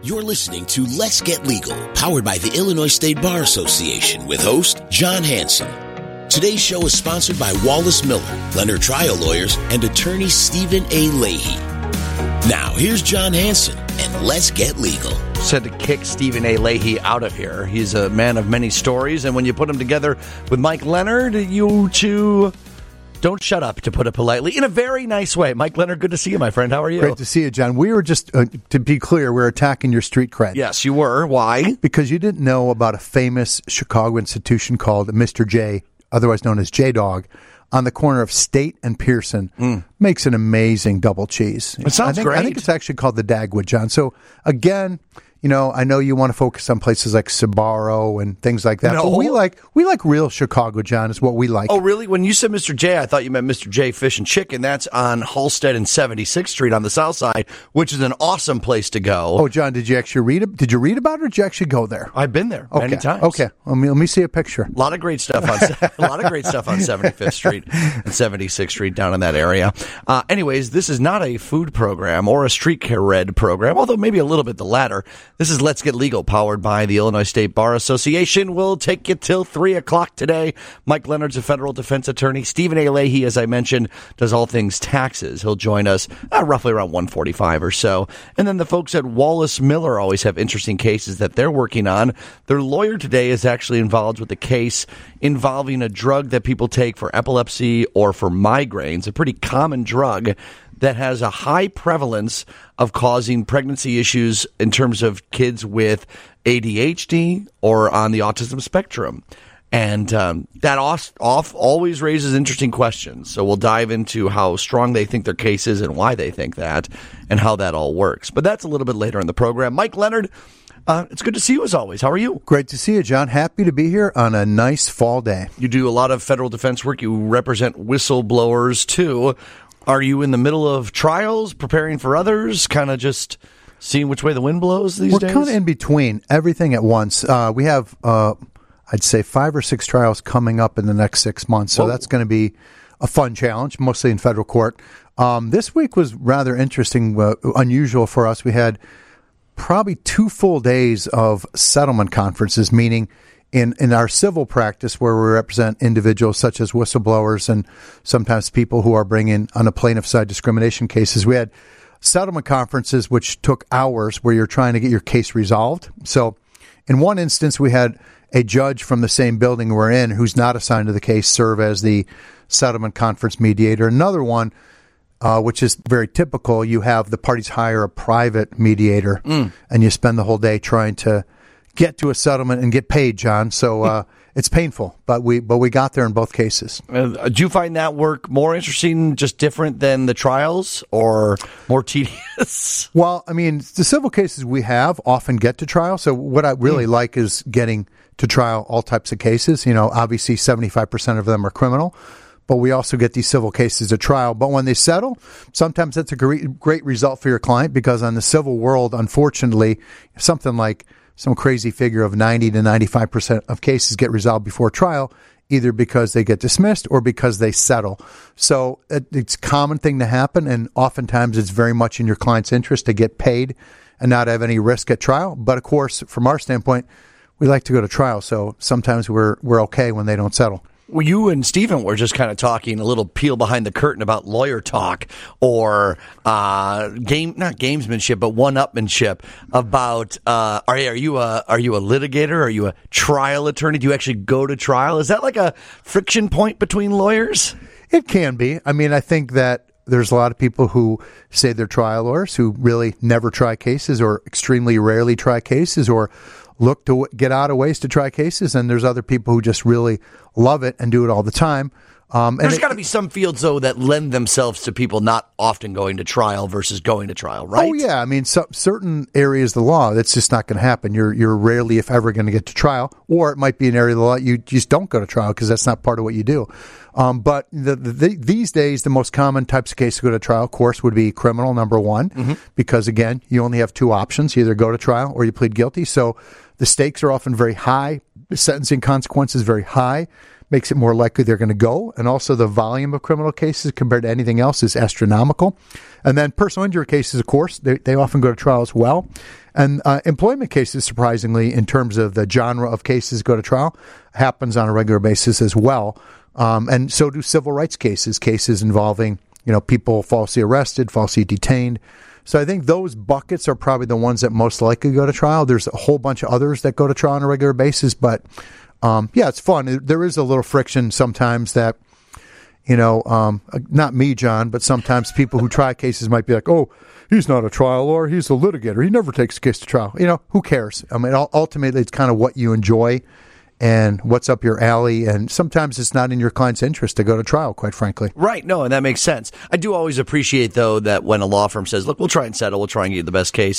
You're listening to Let's Get Legal, powered by the Illinois State Bar Association with host John Hanson. Today's show is sponsored by Wallace Miller, Leonard Trial Lawyers, and attorney Stephen A. Leahy. Now, here's John Hanson, and Let's Get Legal. Said to kick Stephen A. Leahy out of here. He's a man of many stories, and when you put him together with Mike Leonard, you two don't shut up, to put it politely, in a very nice way. Mike Leonard, good to see you, my friend. How are you? Great to see you, John. We were just, to be clear, we're attacking your street cred. Yes, you were. Why? Because you didn't know about a famous Chicago institution called Mr. J, otherwise known as J-Dog, on the corner of State and Pearson. Makes an amazing double cheese. It sounds great. I think it's actually called the Dagwood, John. So, again, you know, I know you want to focus on places like Sbarro and things like that. No. But we like real Chicago, John, is what we like. Oh, really? When you said Mr. J, I thought you meant Mr. J Fish and Chicken. That's on Halstead and 76th Street on the south side, which is an awesome place to go. Oh, John, did you actually read it? Did you read about it, or did you actually go there? I've been there many times. Okay. Let me see a picture. A lot of great stuff on 75th Street and 76th Street down in that area. Anyways, this is not a food program or a street cred program, although maybe a little bit the latter. This is Let's Get Legal, powered by the Illinois State Bar Association. We'll take you till 3 o'clock today. Mike Leonard's a federal defense attorney. Stephen A. Leahy, as I mentioned, does all things taxes. He'll join us roughly around 1:45 or so. And then the folks at Wallace Miller always have interesting cases that they're working on. Their lawyer today is actually involved with a case involving a drug that people take for epilepsy or for migraines, a pretty common drug that has a high prevalence of causing pregnancy issues in terms of kids with ADHD or on the autism spectrum. And that always raises interesting questions. So we'll dive into how strong they think their case is and why they think that and how that all works. But that's a little bit later in the program. Mike Leonard, it's good to see you as always. How are you? Great to see you, John. Happy to be here on a nice fall day. You do a lot of federal defense work. You represent whistleblowers, too. Are you in the middle of trials, preparing for others, kind of just seeing which way the wind blows these days? We're kind of in between, everything at once. We have, I'd say, 5 or 6 trials coming up in the next 6 months, so that's going to be a fun challenge, mostly in federal court. This week was rather interesting, unusual for us. We had probably 2 full days of settlement conferences, meaning in our civil practice, where we represent individuals such as whistleblowers and sometimes people who are bringing on the plaintiff side discrimination cases, we had settlement conferences which took hours where you're trying to get your case resolved. So in one instance, we had a judge from the same building we're in who's not assigned to the case serve as the settlement conference mediator. Another one, which is very typical, you have the parties hire a private mediator and you spend the whole day trying to get to a settlement and get paid, John. So it's painful, but we got there in both cases. Do you find that work more interesting, just different than the trials, or more tedious? Well, I mean, the civil cases we have often get to trial. So what I really like is getting to trial all types of cases. You know, obviously 75% of them are criminal, but we also get these civil cases at trial. But when they settle, sometimes that's a great result for your client, because on the civil world, unfortunately, something like some crazy figure of 90 to 95% of cases get resolved before trial, either because they get dismissed or because they settle. So it's a common thing to happen, and oftentimes it's very much in your client's interest to get paid and not have any risk at trial. But of course, from our standpoint, we like to go to trial, so sometimes we're okay when they don't settle. Well, you and Stephen were just kind of talking a little peel behind the curtain about lawyer talk, or not gamesmanship, but one-upmanship about are you a litigator? Are you a trial attorney? Do you actually go to trial? Is that like a friction point between lawyers? It can be. I mean, I think that there's a lot of people who say they're trial lawyers who really never try cases, or extremely rarely try cases, or look to get out of ways to try cases, and there's other people who just really love it and do it all the time. There's got to be some fields, though, that lend themselves to people not often going to trial versus going to trial, right? Oh, yeah. I mean, certain areas of the law, that's just not going to happen. You're rarely, if ever, going to get to trial, or it might be an area of the law you just don't go to trial because that's not part of what you do. But these days, the most common types of cases to go to trial, of course, would be criminal, number one, because, again, you only have 2 options. You either go to trial or you plead guilty. So the stakes are often very high. The sentencing consequence is very high. makes it more likely they're going to go. And also the volume of criminal cases compared to anything else is astronomical. And then personal injury cases, of course, they often go to trial as well. And employment cases, surprisingly, in terms of the genre of cases go to trial, happens on a regular basis as well. And so do civil rights cases involving, people falsely arrested, falsely detained. So I think those buckets are probably the ones that most likely go to trial. There's a whole bunch of others that go to trial on a regular basis, but it's fun. There is a little friction sometimes that, not me, John, but sometimes people who try cases might be like, oh, he's not a trial lawyer, he's a litigator. He never takes a case to trial. Who cares? I mean, ultimately, it's kind of what you enjoy and what's up your alley. And sometimes it's not in your client's interest to go to trial, quite frankly. Right. No, and that makes sense. I do always appreciate, though, that when a law firm says, look, we'll try and settle, we'll try and get you the best case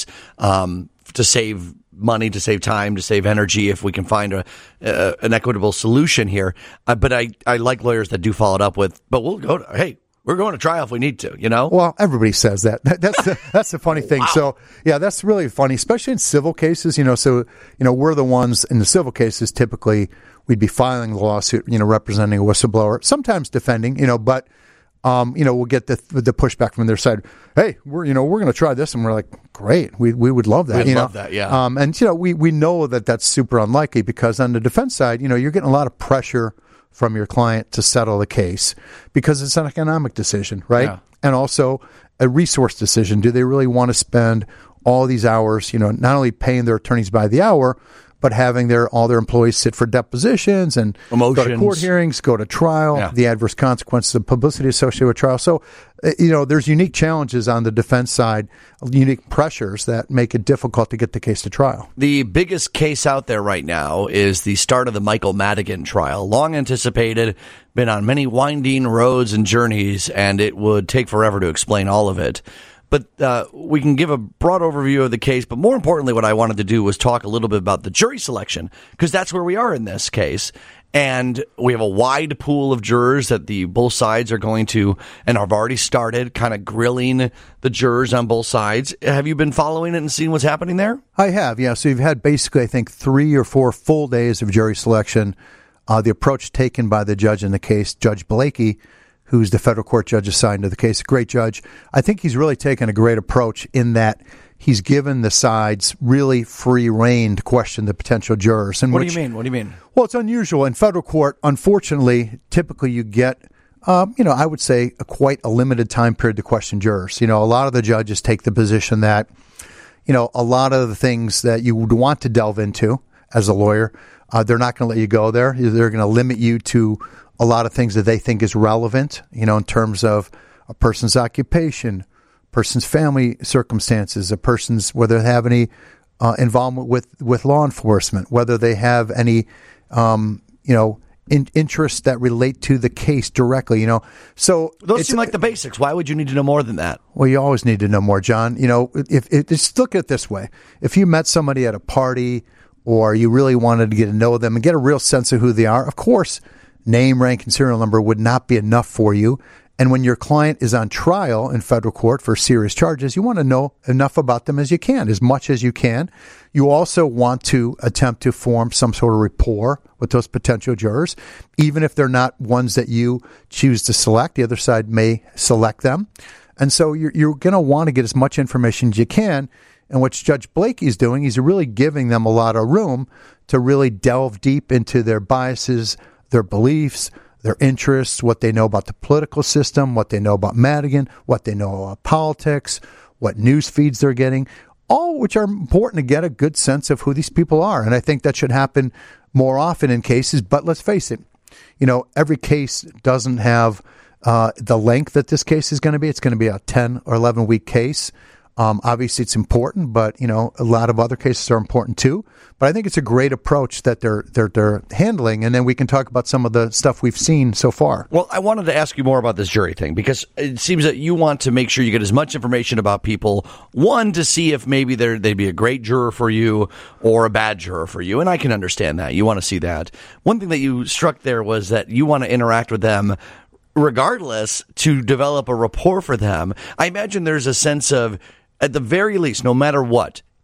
to save money, to save time, to save energy, if we can find an equitable solution here. But I like lawyers that do follow it up with, but we'll go to, hey, we're going to trial if we need to, Well, everybody says that. That's the funny thing. Wow. So, yeah, that's really funny, especially in civil cases, we're the ones in the civil cases, typically we'd be filing the lawsuit, representing a whistleblower, sometimes defending, but, we'll get the pushback from their side. Hey, we're going to try this. And we're like, great. We would love that. We'd love that. Yeah. And, we know that that's super unlikely because on the defense side, you're getting a lot of pressure from your client to settle the case because it's an economic decision, right? Yeah. And also a resource decision. Do they really want to spend all these hours, not only paying their attorneys by the hour, but having all their employees sit for depositions and go to court hearings, go to trial, the adverse consequences of publicity associated with trial. So, there's unique challenges on the defense side, unique pressures that make it difficult to get the case to trial. The biggest case out there right now is the start of the Michael Madigan trial. Long anticipated, been on many winding roads and journeys, and it would take forever to explain all of it. But we can give a broad overview of the case. But more importantly, what I wanted to do was talk a little bit about the jury selection, because that's where we are in this case. And we have a wide pool of jurors that both sides are going to, and have already started kind of grilling the jurors on both sides. Have you been following it and seeing what's happening there? I have, yeah. So you've had basically, I think, 3 or 4 full days of jury selection. The approach taken by the judge in the case, Judge Blakey, who's the federal court judge assigned to the case, a great judge. I think he's really taken a great approach in that he's given the sides really free rein to question the potential jurors. What do you mean? What do you mean? Well, it's unusual. In federal court, unfortunately, typically you get, I would say quite a limited time period to question jurors. A lot of the judges take the position that, a lot of the things that you would want to delve into as a lawyer, they're not going to let you go there. They're going to limit you to a lot of things that they think is relevant, in terms of a person's occupation, person's family circumstances, whether they have any involvement with law enforcement, whether they have any, interests that relate to the case directly, So those seem like the basics. Why would you need to know more than that? Well, you always need to know more, John. Just look at it this way. If you met somebody at a party or you really wanted to get to know them and get a real sense of who they are, of course, name, rank, and serial number would not be enough for you. And when your client is on trial in federal court for serious charges, you want to know enough about them as you can, as much as you can. You also want to attempt to form some sort of rapport with those potential jurors, even if they're not ones that you choose to select. The other side may select them. And so you're going to want to get as much information as you can. And what Judge Blakey is doing, he's really giving them a lot of room to really delve deep into their biases, their beliefs, their interests, what they know about the political system, what they know about Madigan, what they know about politics, what news feeds they're getting, all which are important to get a good sense of who these people are. And I think that should happen more often in cases. But let's face it, every case doesn't have the length that this case is going to be. It's going to be a 10 or 11 week case. Obviously, it's important, but a lot of other cases are important too. But I think it's a great approach that they're handling, and then we can talk about some of the stuff we've seen so far. Well, I wanted to ask you more about this jury thing because it seems that you want to make sure you get as much information about people. One, to see if maybe they'd be a great juror for you or a bad juror for you, and I can understand that. You want to see that. One thing that you struck there was that you want to interact with them regardless to develop a rapport for them. I imagine there's a sense of, at the very least, no matter what,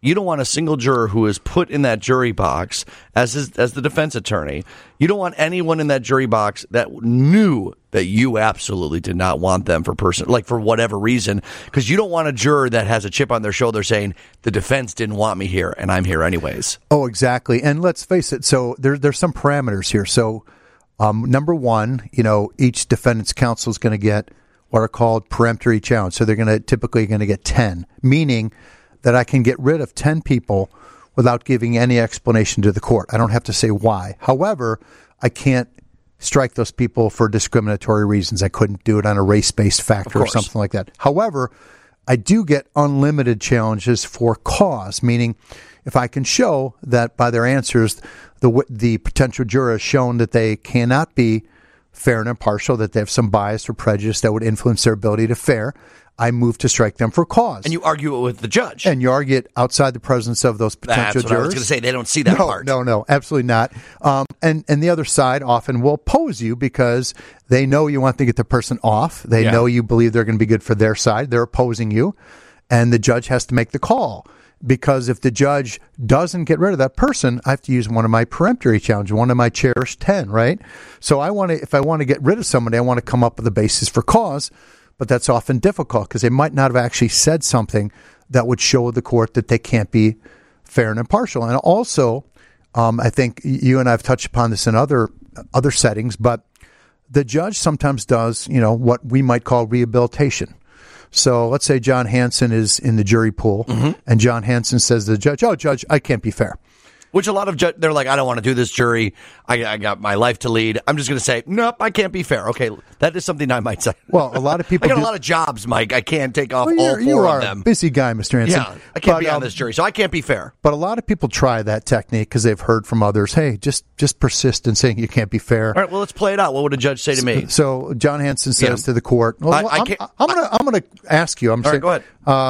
You don't want a single juror who is put in that jury box as the defense attorney. You don't want anyone in that jury box that knew that you absolutely did not want them for whatever reason, because you don't want a juror that has a chip on their shoulder saying the defense didn't want me here and I'm here anyways. Oh, exactly. And let's face it. So there's some parameters here. So number one, each defendant's counsel is going to get what are called peremptory challenge. So they're typically going to get 10, meaning that I can get rid of 10 people without giving any explanation to the court. I don't have to say why. However, I can't strike those people for discriminatory reasons. I couldn't do it on a race-based factor or something like that. However, I do get unlimited challenges for cause, meaning if I can show that by their answers, the potential juror has shown that they cannot be fair and impartial, that they have some bias or prejudice that would influence their ability to fair, I move to strike them for cause. And you argue it with the judge. And you argue it outside the presence of those potential jurors. That's what I was going to say. They don't see that part. No, absolutely not. And the other side often will oppose you because they know you want to get the person off. They know you believe they're going to be good for their side. They're opposing you. And the judge has to make the call. Because if the judge doesn't get rid of that person, I have to use one of my peremptory challenges, one of my cherished 10, right? So if I want to get rid of somebody, I want to come up with a basis for cause. But that's often difficult because they might not have actually said something that would show the court that they can't be fair and impartial. And also, I think you and I have touched upon this in other settings, but the judge sometimes does, what we might call rehabilitation. So let's say John Hanson is in the jury pool, and John Hanson says to the judge, "Oh, Judge, I can't be fair." Which a lot of they're like, I don't want to do this jury. I got my life to lead. I'm just going to say, nope, I can't be fair. Okay, that is something I might say. Well, a lot of people. I got a lot of jobs, Mike. I can't take off all four of them. You are a busy guy, Mr. Hanson. Yeah, I can't be on this jury, so I can't be fair. But a lot of people try that technique because they've heard from others. Hey, just persist in saying you can't be fair. All right, well, let's play it out. What would a judge say to me? So John Hanson says to the court, well, I'm going to ask you. I'm saying, go ahead.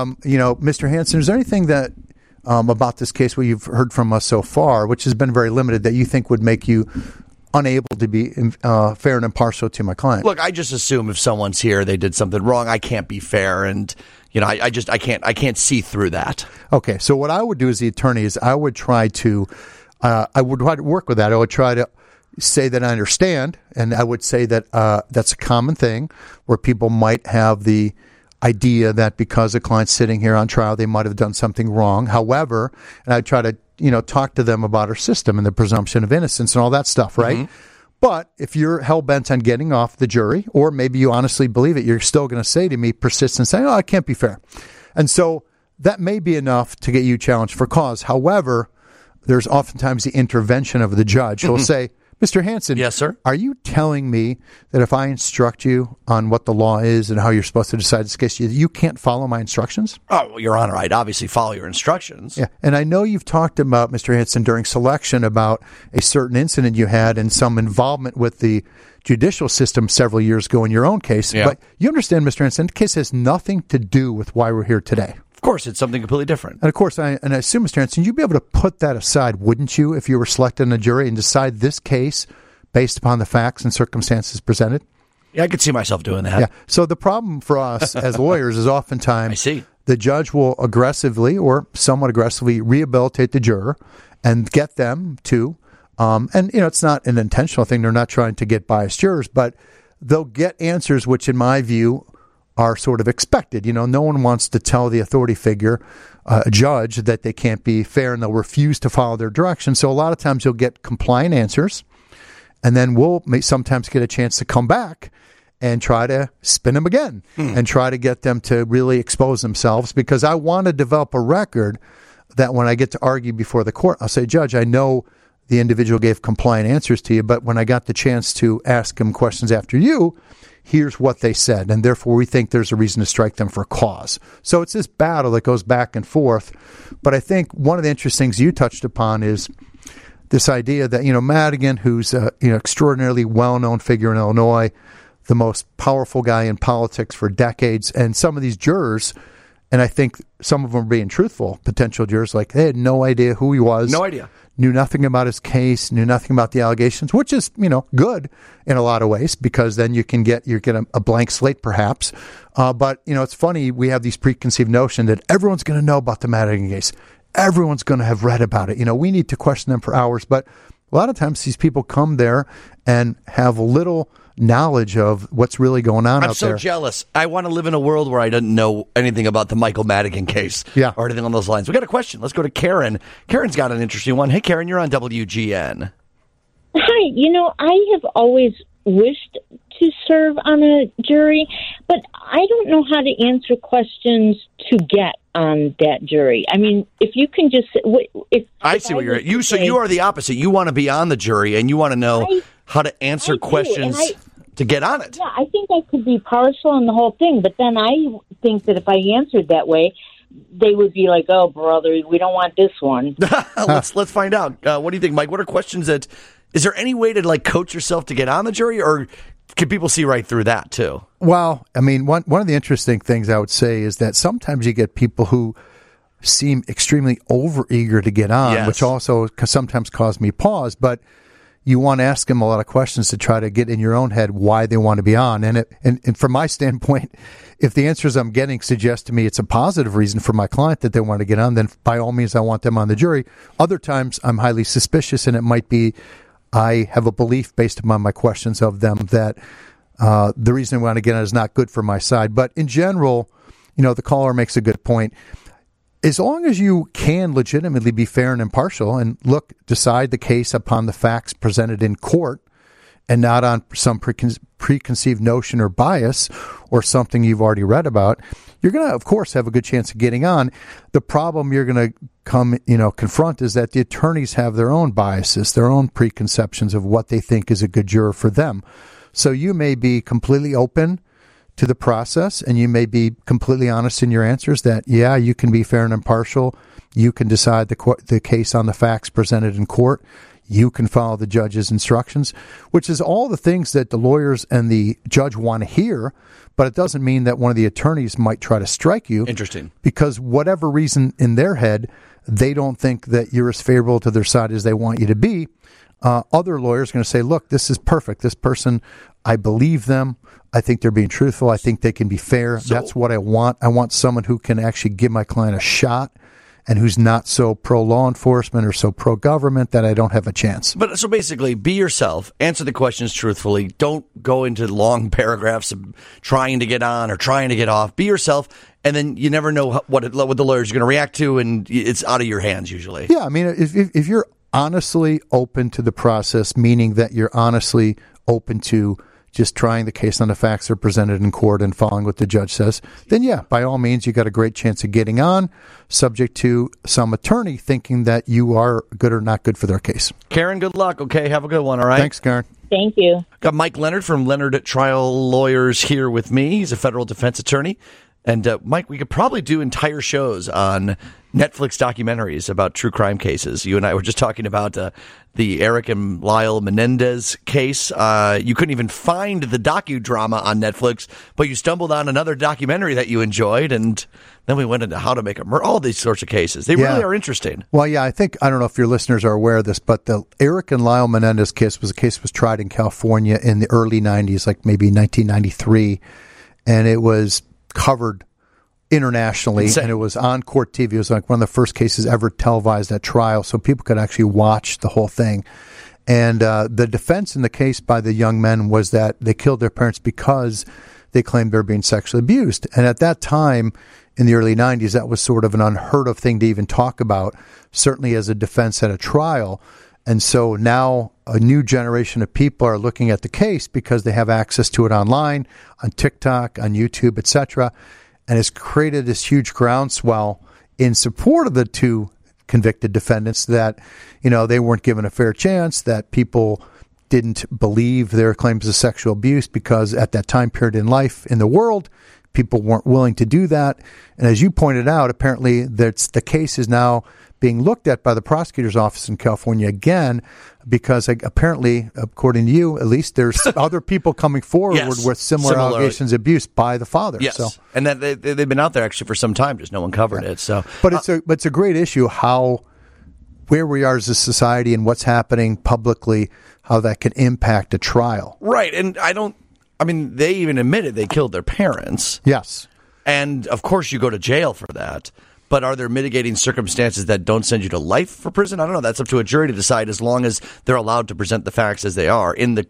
Mr. Hanson, is there anything that about this case, what you've heard from us so far, which has been very limited, that you think would make you unable to be fair and impartial to my client? Look, I just assume if someone's here, they did something wrong. I can't be fair, and I can't see through that. Okay, so what I would do as the attorney is I would try to work with that. I would try to say that I understand, and I would say that that's a common thing where people might have the idea that because a client's sitting here on trial, they might have done something wrong. However, and I try to, talk to them about our system and the presumption of innocence and all that stuff, right? Mm-hmm. But if you're hell-bent on getting off the jury, or maybe you honestly believe it, you're still going to say to me, persist in saying, I can't be fair. And so that may be enough to get you challenged for cause. However, there's oftentimes the intervention of the judge who will say, Mr. Hanson, yes, sir. Are you telling me that if I instruct you on what the law is and how you're supposed to decide this case, you can't follow my instructions? Oh, well, Your Honor, I'd obviously follow your instructions. Yeah, and I know you've talked about, Mr. Hanson, during selection about a certain incident you had and some involvement with the judicial system several years ago in your own case. Yeah. But you understand, Mr. Hanson, the case has nothing to do with why we're here today. Of course, it's something completely different. And of course, I assume, Mr. Hanson, you'd be able to put that aside, wouldn't you, if you were selected in a jury and decide this case based upon the facts and circumstances presented? Yeah, I could see myself doing that. Yeah. So the problem for us as lawyers is oftentimes the judge will aggressively or somewhat aggressively rehabilitate the juror and get them to, and it's not an intentional thing. They're not trying to get biased jurors, but they'll get answers which, in my view, are sort of expected. No one wants to tell the authority figure, a judge, that they can't be fair, and they'll refuse to follow their direction. So a lot of times you'll get compliant answers, and then we'll sometimes get a chance to come back and try to spin them again and try to get them to really expose themselves, because I want to develop a record that when I get to argue before the court, I'll say, Judge, I know the individual gave compliant answers to you, but when I got the chance to ask them questions after you, here's what they said, and therefore we think there's a reason to strike them for cause. So it's this battle that goes back and forth. But I think one of the interesting things you touched upon is this idea that, Madigan, who's an extraordinarily well-known figure in Illinois, the most powerful guy in politics for decades, and some of these jurors, and I think some of them are being truthful, potential jurors, they had no idea who he was. No idea. Knew nothing about his case, knew nothing about the allegations, which is, good in a lot of ways, because then you get a blank slate perhaps. But, it's funny, we have these preconceived notion that everyone's going to know about the Madigan case. everyone's going to have read about it. We need to question them for hours. But a lot of times these people come there and have little knowledge of what's really going on out there. I'm so jealous. I want to live in a world where I didn't know anything about the Michael Madigan case or anything on those lines. We got a question. Let's go to Karen. Karen's got an interesting one. Hey, Karen, you're on WGN. Hi. I have always wished to serve on a jury, but I don't know how to answer questions to get on that jury. I mean, if you can just... I see what you're at. So you are the opposite. You want to be on the jury, and you want to know how to answer questions to get on it. Yeah, I think I could be partial in the whole thing, but then I think that if I answered that way, they would be like, "Oh, brother, we don't want this one." Let's find out. What do you think, Mike? What are questions that... Is there any way to coach yourself to get on the jury, or can people see right through that too? Well, I mean, one of the interesting things I would say is that sometimes you get people who seem extremely overeager to get on, which also sometimes cause me pause. But you want to ask them a lot of questions to try to get in your own head why they want to be on. And from my standpoint, if the answers I'm getting suggest to me it's a positive reason for my client that they want to get on, then by all means I want them on the jury. Other times I'm highly suspicious, and it might be I have a belief based upon my questions of them that the reason I want to get on is not good for my side. But in general, the caller makes a good point. As long as you can legitimately be fair and impartial and decide the case upon the facts presented in court and not on some preconceived notion or bias or something you've already read about, you're going to, of course, have a good chance of getting on. The problem you're going to confront is that the attorneys have their own biases, their own preconceptions of what they think is a good juror for them. So you may be completely open to the process, and you may be completely honest in your answers that, you can be fair and impartial. You can decide the case on the facts presented in court. You can follow the judge's instructions, which is all the things that the lawyers and the judge want to hear, but it doesn't mean that one of the attorneys might try to strike you. Interesting. Because whatever reason in their head, they don't think that you're as favorable to their side as they want you to be. Other lawyers are going to say, look, this is perfect. This person, I believe them. I think they're being truthful. I think they can be fair. That's what I want. I want someone who can actually give my client a shot and who's not so pro-law enforcement or so pro-government that I don't have a chance. But so basically, be yourself. Answer the questions truthfully. Don't go into long paragraphs of trying to get on or trying to get off. Be yourself, and then you never know what the lawyer's going to react to, and it's out of your hands usually. Yeah, I mean, if you're honestly open to the process, meaning that you're honestly open to just trying the case on the facts that are presented in court and following what the judge says, then by all means, you got a great chance of getting on, subject to some attorney thinking that you are good or not good for their case. Karen, good luck. Okay, have a good one, all right? Thanks, Karen. Thank you. Got Mike Leonard from Leonard Trial Lawyers here with me. He's a federal defense attorney. And Mike, we could probably do entire shows on Netflix documentaries about true crime cases. You and I were just talking about the Eric and Lyle Menendez case. You couldn't even find the docudrama on Netflix, but you stumbled on another documentary that you enjoyed, and then we went into how to make a murder. All these sorts of cases. They really are interesting. Well, I don't know if your listeners are aware of this, but the Eric and Lyle Menendez case was tried in California in the early 90s, like maybe 1993, and it was covered internationally, and it was on court TV. It was like one of the first cases ever televised at trial, so people could actually watch the whole thing. And the defense in the case by the young men was that they killed their parents because they claimed they were being sexually abused. And at that time, in the early 90s, that was sort of an unheard of thing to even talk about, certainly as a defense at a trial. And so now a new generation of people are looking at the case because they have access to it online, on TikTok, on YouTube, etc., and it's created this huge groundswell in support of the two convicted defendants that, they weren't given a fair chance, that people didn't believe their claims of sexual abuse because at that time period in life in the world, people weren't willing to do that. And as you pointed out, apparently the case is now being looked at by the prosecutor's office in California again, because apparently, according to you, at least there's other people coming forward with similar allegations of abuse by the father. Yes, so. And that they've been out there actually for some time, just no one covered it. So, but it's a great issue where we are as a society and what's happening publicly, how that can impact a trial. Right, and they even admitted they killed their parents. Yes. And of course you go to jail for that. But are there mitigating circumstances that don't send you to life for prison? I don't know. That's up to a jury to decide, as long as they're allowed to present the facts as they are. The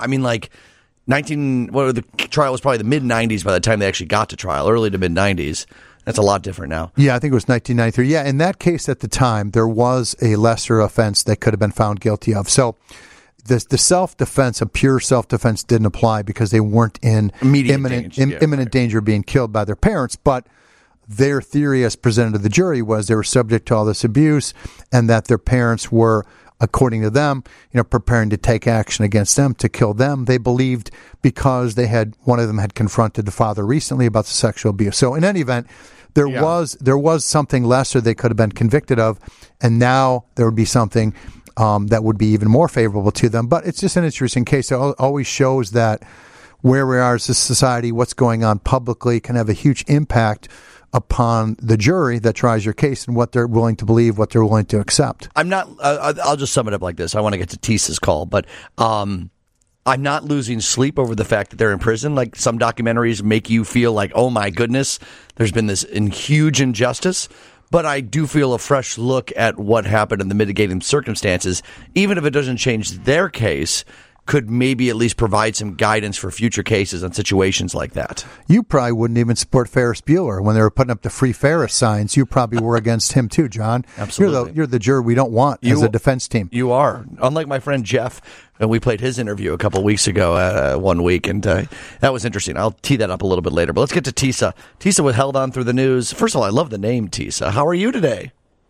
trial was probably the mid-'90s by the time they actually got to trial, early to mid-'90s. That's a lot different now. Yeah, I think it was 1993. Yeah, in that case at the time, there was a lesser offense they could have been found guilty of. So the self-defense, a pure self-defense, didn't apply because they weren't in imminent danger of being killed by their parents. But their theory as presented to the jury was they were subject to all this abuse and that their parents were, according to them, preparing to take action against them to kill them. They believed because one of them had confronted the father recently about the sexual abuse. So in any event, there was something lesser they could have been convicted of, and now there would be something that would be even more favorable to them. But it's just an interesting case. It always shows that where we are as a society, what's going on publicly, can have a huge impact upon the jury that tries your case and what they're willing to believe, what they're willing to accept. I'll just sum it up like this. I want to get to Tisa's call, but I'm not losing sleep over the fact that they're in prison. Like, some documentaries make you feel like, oh my goodness, there's been this huge injustice. But I do feel a fresh look at what happened in the mitigating circumstances, even if it doesn't change their case, could maybe at least provide some guidance for future cases on situations like that. You probably wouldn't even support Ferris Bueller when they were putting up the Free Ferris signs. You probably were against him too, John. Absolutely. You're the juror we don't want as a defense team. You are. Unlike my friend Jeff, and we played his interview a couple of weeks ago, 1 week, and that was interesting. I'll tee that up a little bit later. But let's get to Tisa. Tisa was held on through the news. First of all, I love the name Tisa. How are you today?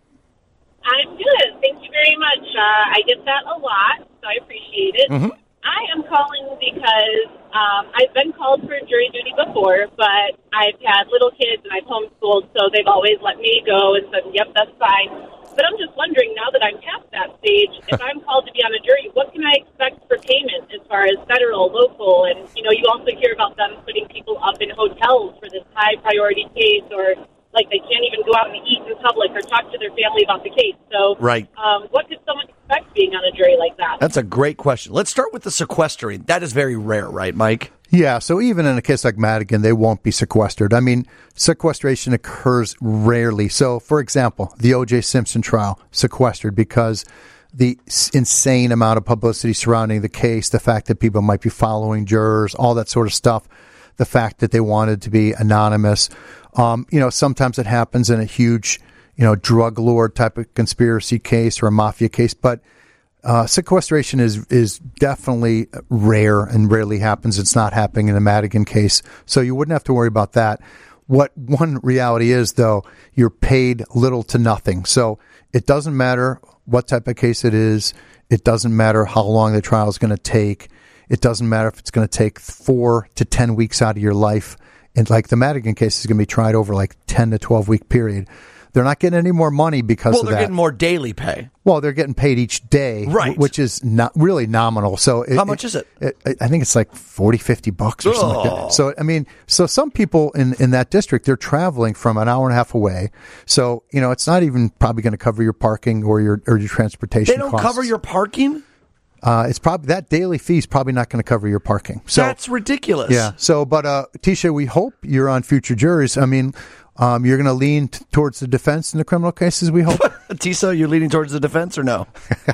I'm good. Thank you very much. I get that a lot, so I appreciate it. Mm-hmm. I am calling because I've been called for jury duty before, but I've had little kids and I've homeschooled, so they've always let me go and said, yep, that's fine. But I'm just wondering, now that I'm past that stage, if I'm called to be on a jury, what can I expect for payment as far as federal, local? And, you also hear about them putting people up in hotels for this high-priority case, or like they can't even go out and eat in public or talk to their family about the case. So right. What could someone expect being on a jury like that? That's a great question. Let's start with the sequestering. That is very rare, right, Mike? Yeah, so even in a case like Madigan, they won't be sequestered. I mean, sequestration occurs rarely. So, for example, the O.J. Simpson trial, sequestered because the insane amount of publicity surrounding the case, the fact that people might be following jurors, all that sort of stuff, the fact that they wanted to be anonymous. Sometimes it happens in a huge, drug lord type of conspiracy case or a mafia case, but sequestration is definitely rare and rarely happens. It's not happening in the Madigan case, so you wouldn't have to worry about that. What one reality is, though, you're paid little to nothing. So it doesn't matter what type of case it is. It doesn't matter how long the trial is going to take. It doesn't matter if it's going to take 4 to 10 weeks out of your life. And like the Madigan case is going to be tried over like 10 to 12 week period. They're not getting any more money because of that. Well, they're getting more daily pay. Well, they're getting paid each day, right? Which is not really nominal. So how much is it? I think it's like $40-50 or something like that. So, I mean, some people in that district, they're traveling from an hour and a half away. So, it's not even probably going to cover your parking or your transportation costs. They don't cover your parking? It's probably that daily fee is probably not going to cover your parking. So that's ridiculous. Yeah. So, but Tisha, we hope you're on future juries. I mean, you're going to lean towards the defense in the criminal cases, we hope. Tisa, you're leaning towards the defense or no?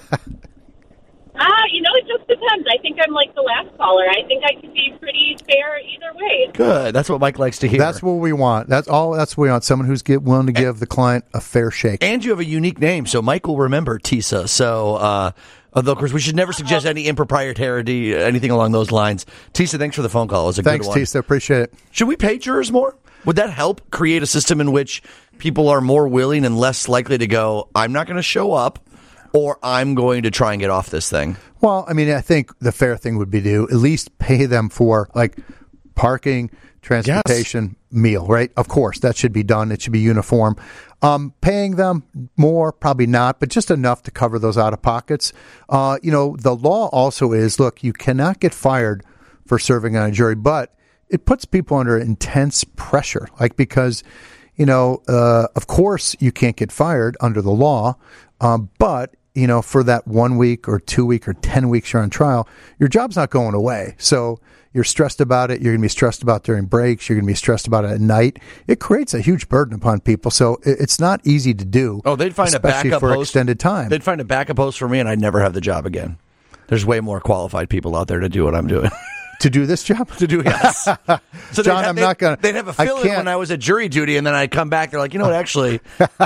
It just depends. I think I'm like the last caller. I think I could be pretty fair either way. Good. That's what Mike likes to hear. That's what we want. That's what we want. Someone who's willing to give the client a fair shake. And you have a unique name, so Mike will remember Tisa. So, although, of course, we should never suggest any impropriety, anything along those lines. Tisa, thanks for the phone call. It was a good one. Thanks, Tisa. Appreciate it. Should we pay jurors more? Would that help create a system in which people are more willing and less likely to go, I'm not going to show up, or I'm going to try and get off this thing? Well, I mean, I think the fair thing would be to at least pay them for, like, parking, transportation, meal, right? Of course, that should be done. It should be uniform. Paying them more, probably not, but just enough to cover those out-of-pockets. The law also is, look, you cannot get fired for serving on a jury, but it puts people under intense pressure, because, of course you can't get fired under the law, but for that 1 week or 2 week or 10 weeks you're on trial, your job's not going away. So you're stressed about it. You're going to be stressed about during breaks. You're going to be stressed about it at night. It creates a huge burden upon people. So it's not easy to do. Oh, they'd find a backup for host. Extended time. They'd find a backup host for me, and I'd never have the job again. There's way more qualified people out there to do what I'm doing. To do this job? To do, yes. So John, I'm not going to. They'd have a fill-in when I was at jury duty, and then I'd come back. They're like, actually.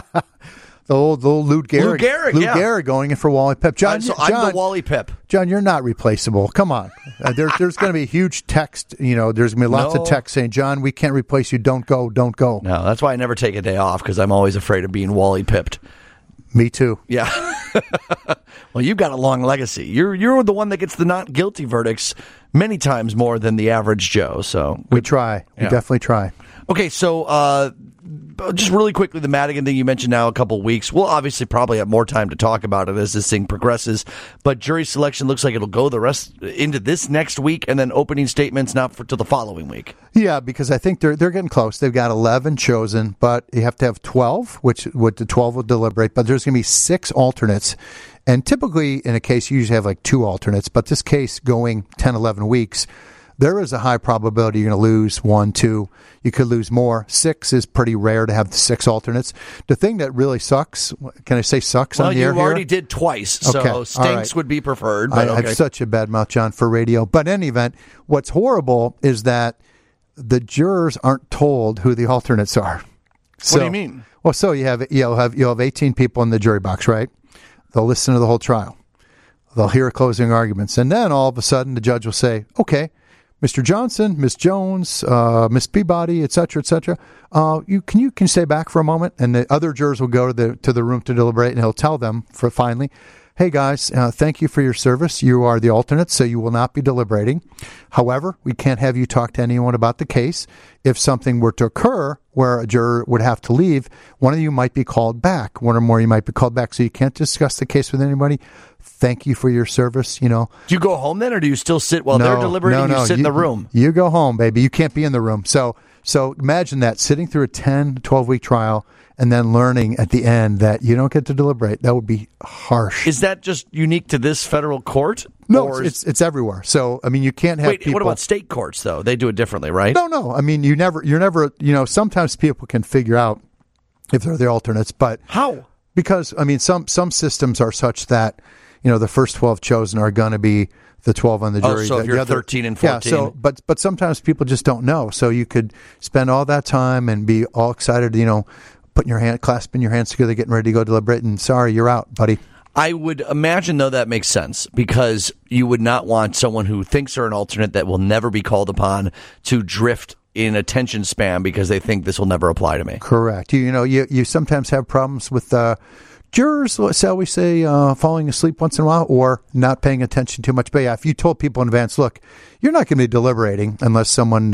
The old Lou Gehrig. Lou Gehrig going in for Wally Pipp. John, I'm the Wally Pipp. John, you're not replaceable. Come on. There's going to be huge text. There's going to be lots of text saying, John, we can't replace you. Don't go. Don't go. No, that's why I never take a day off, because I'm always afraid of being Wally Pipped. Me too. Yeah. Well, you've got a long legacy. You're the one that gets the not guilty verdicts many times more than the average Joe. So we try. We definitely try. Okay, so just really quickly, the Madigan thing you mentioned now a couple weeks. We'll obviously probably have more time to talk about it as this thing progresses. But jury selection looks like it'll go the rest into this next week, and then opening statements not till the following week. Yeah, because I think they're getting close. They've got 11 chosen, but you have to have 12, which the 12 will deliberate. But there's going to be 6 alternates. And typically in a case, you usually have like 2 alternates. But this case going 10, 11 weeks, there is a high probability you're going to lose 1, 2. You could lose more. 6 is pretty rare to have the 6 alternates. The thing that really sucks, can I say sucks on the air here? Well, you already did twice, so stinks would be preferred. But I have such a bad mouth, John, for radio. But in any event, what's horrible is that the jurors aren't told who the alternates are. What do you mean? Well, so you'll have 18 people in the jury box, right? They'll listen to the whole trial. They'll hear closing arguments. And then all of a sudden the judge will say, okay, Mr. Johnson, Ms. Jones, Ms. Peabody, et cetera, can you stay back for a moment? And the other jurors will go to the room to deliberate, and he'll tell them finally, hey guys, thank you for your service. You are the alternates, so you will not be deliberating. However, we can't have you talk to anyone about the case. If something were to occur where a juror would have to leave, one of you might be called back. One or more you might be called back, so you can't discuss the case with anybody. Thank you for your service. Do you go home then, or do you still sit while they're deliberating? No, you sit in the room. You go home, baby. You can't be in the room. So imagine that, sitting through a 10, 12-week trial and then learning at the end that you don't get to deliberate. That would be harsh. Is that just unique to this federal court? No, it's everywhere. So, I mean, you can't have people... What about state courts, though? They do it differently, right? No. I mean, you're never, sometimes people can figure out if they're the alternates, but... How? Because, I mean, some systems are such that, the first 12 chosen are going to be the 12 on the jury. Oh, so if you're 13 and 14. Yeah, but sometimes people just don't know. So you could spend all that time and be all excited, clasping your hands together, getting ready to go deliberate, and sorry, you're out, buddy. I would imagine, though, that makes sense, because you would not want someone who thinks they're an alternate that will never be called upon to drift in attention span because they think this will never apply to me. Correct. You sometimes have problems with jurors, shall we say, falling asleep once in a while or not paying attention too much. But yeah, if you told people in advance, look, you're not going to be deliberating unless someone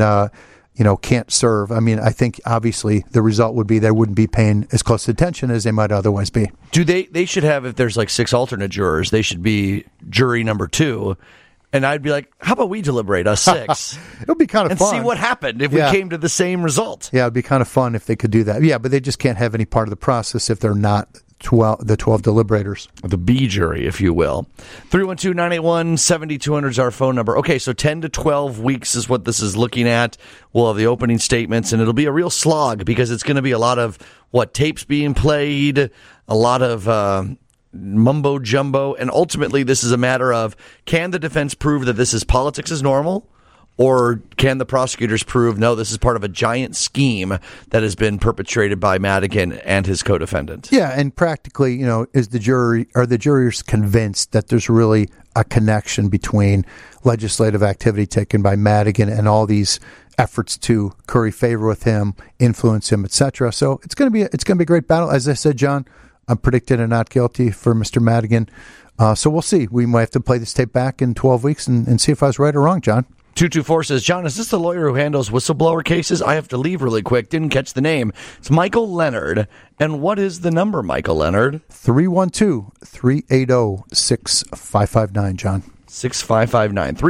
can't serve. I mean, I think obviously the result would be they wouldn't be paying as close attention as they might otherwise be. Do they should have, if there's like 6 alternate jurors, they should be jury number 2. And I'd be like, how about we deliberate us 6? It would be kind of fun. And see what happened if we came to the same result. Yeah, it would be kind of fun if they could do that. Yeah, but they just can't have any part of the process if they're not the 12 deliberators. The B jury, if you will. 312-981-7200 is our phone number. Okay, so 10 to 12 weeks is what this is looking at. We'll have the opening statements, and it'll be a real slog because it's going to be a lot of, tapes being played, a lot of mumbo jumbo, and ultimately this is a matter of, can the defense prove that this is politics as normal? Or can the prosecutors prove, no, this is part of a giant scheme that has been perpetrated by Madigan and his co-defendant? Yeah, and practically, are the jurors convinced that there's really a connection between legislative activity taken by Madigan and all these efforts to curry favor with him, influence him, etc. So it's going to be a great battle. As I said, John, I'm predicting a not guilty for Mr. Madigan. So we'll see. We might have to play this tape back in 12 weeks and see if I was right or wrong, John. 224 says, John, is this the lawyer who handles whistleblower cases? I have to leave really quick. Didn't catch the name. It's Michael Leonard. And what is the number, Michael Leonard? 312-380-6559, John. 6559.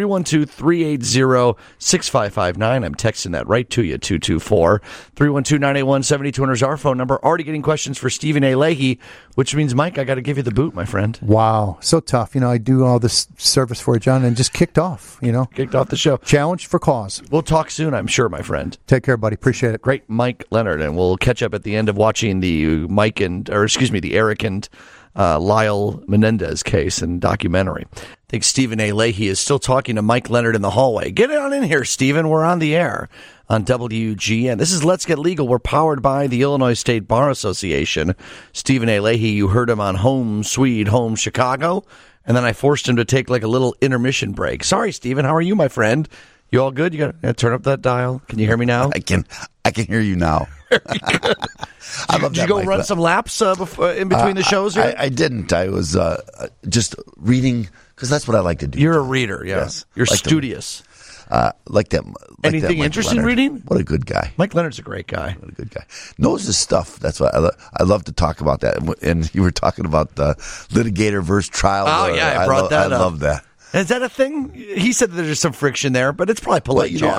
312-380-6559. I'm texting that right to you, 224. 312-981-7200 is our phone number. Already getting questions for Stephen A. Leahy, which means, Mike, I got to give you the boot, my friend. Wow. So tough. I do all this service for you, John, and just kicked off, Kicked off the show. Challenge for cause. We'll talk soon, I'm sure, my friend. Take care, buddy. Appreciate it. Great Mike Leonard, and we'll catch up at the end of watching the Eric and Lyle Menendez case and documentary. I think Stephen A. Leahy is still talking to Mike Leonard in the hallway. Get on in here, Stephen. We're on the air on WGN. This is Let's Get Legal. We're powered by the Illinois State Bar Association. Stephen A. Leahy, you heard him on Home Sweet Home Chicago, and then I forced him to take like a little intermission break. Sorry, Stephen. How are you, my friend? You all good? You got to turn up that dial. Can you hear me now? I can hear you now. I love that. Did you go run some laps in between the shows here? I didn't. I was just reading because that's what I like to do. You're a reader, yeah. Yes. You're studious. Like that. Anything interesting in reading? What a good guy. Mike Leonard's a great guy. What a good guy. Knows his stuff. That's why I love to talk about that. And you were talking about the litigator versus trial. Oh, yeah, I brought that up. I love that. Is that a thing? He said that there's some friction there, but it's probably polite. Well,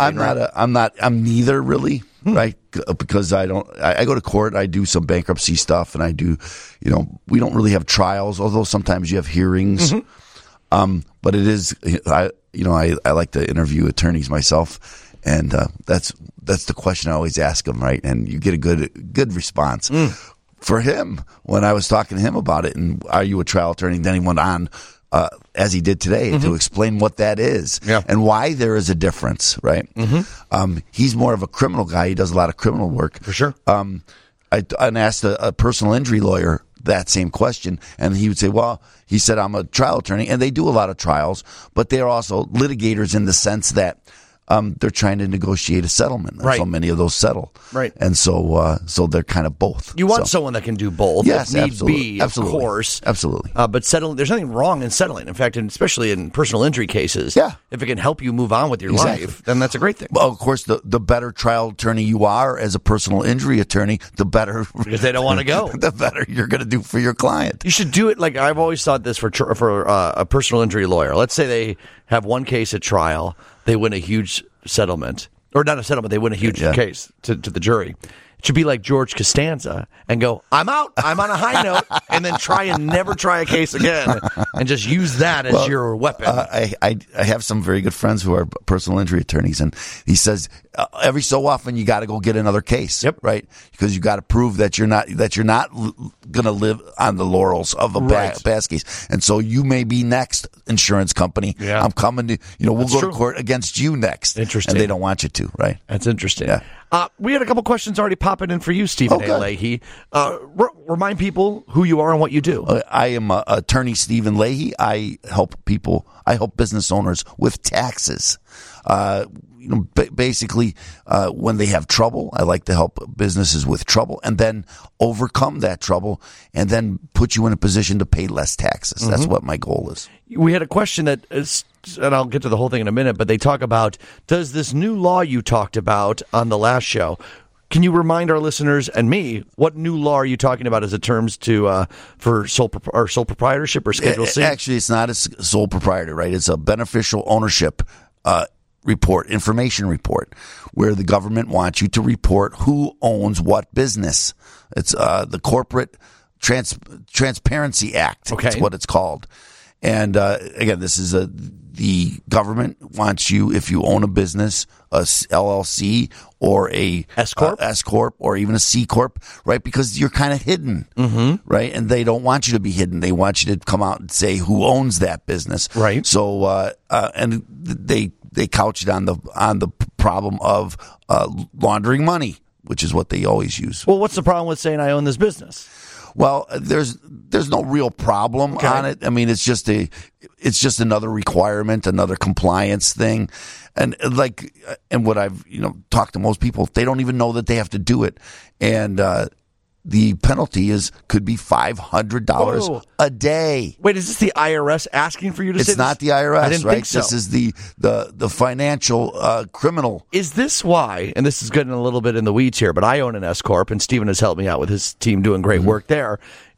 I'm neither really, right? Because I go to court, I do some bankruptcy stuff, and I do, we don't really have trials, although sometimes you have hearings. Mm-hmm. But it is, I like to interview attorneys myself, and that's the question I always ask them, right? And you get a good response. For him, when I was talking to him about it, and are you a trial attorney? Then he went on. As he did today, to explain what that is and why there is a difference, right? Mm-hmm. He's more of a criminal guy. He does a lot of criminal work. For sure. I asked a personal injury lawyer that same question, and he would say, well, he said, I'm a trial attorney, and they do a lot of trials, but they're also litigators in the sense that they're trying to negotiate a settlement. Right. So many of those settle. Right. And so they're kind of both. You want someone that can do both. Yes, if need absolutely. be, of course. Absolutely. But settling, there's nothing wrong in settling. In fact, especially in personal injury cases, if it can help you move on with your life, then that's a great thing. Well, of course, the better trial attorney you are as a personal injury attorney, the better. Because they don't want to go. The better you're going to do for your client. You should do it like I've always thought this for a personal injury lawyer. Let's say they have one case at trial, they win a huge settlement, or not a settlement, they win a huge case to the jury. It should be like George Costanza and go, I'm out, I'm on a high note, and then try and never try a case again and just use that as your weapon. I have some very good friends who are personal injury attorneys, and he says every so often you got to go get another case, right? Because you got to prove that you're not going to live on the laurels of a past case, and so you may be next, insurance company. Yeah. I'm coming to we'll go to court against you next. Interesting, and they don't want you to, right? That's interesting. Yeah. We had a couple questions already popping in for you, Stephen A. Leahy. Remind people who you are and what you do. I am attorney Stephen Leahy. I help business owners with taxes. Basically, when they have trouble, I like to help businesses with trouble and then overcome that trouble and then put you in a position to pay less taxes. Mm-hmm. That's what my goal is. We had a question that is, and I'll get to the whole thing in a minute, but they talk about, does this new law you talked about on the last show, can you remind our listeners and me, what new law are you talking about as it terms to for sole proprietorship or Schedule C? Actually, it's not a sole proprietor, right? It's a beneficial ownership information report, where the government wants you to report who owns what business. It's the Corporate Transparency Act. Okay. That's what it's called. And again, this is the government wants you, if you own a business, a LLC or a S Corp or even a C Corp, right? Because you're kind of hidden, right? And they don't want you to be hidden. They want you to come out and say who owns that business, right? So and they couch it on the problem of laundering money, which is what they always use. Well, what's the problem with saying I own this business? Well, there's no real problem on it. I mean, it's just another requirement, another compliance thing. And what I've, talked to most people, they don't even know that they have to do it. And, the penalty could be $500 a day. Wait, is this the IRS asking for you to say this? It's not the IRS, I didn't right? think so. This is the financial criminal. Is this why, and this is getting a little bit in the weeds here, but I own an S Corp, and Stephen has helped me out with his team doing great work there.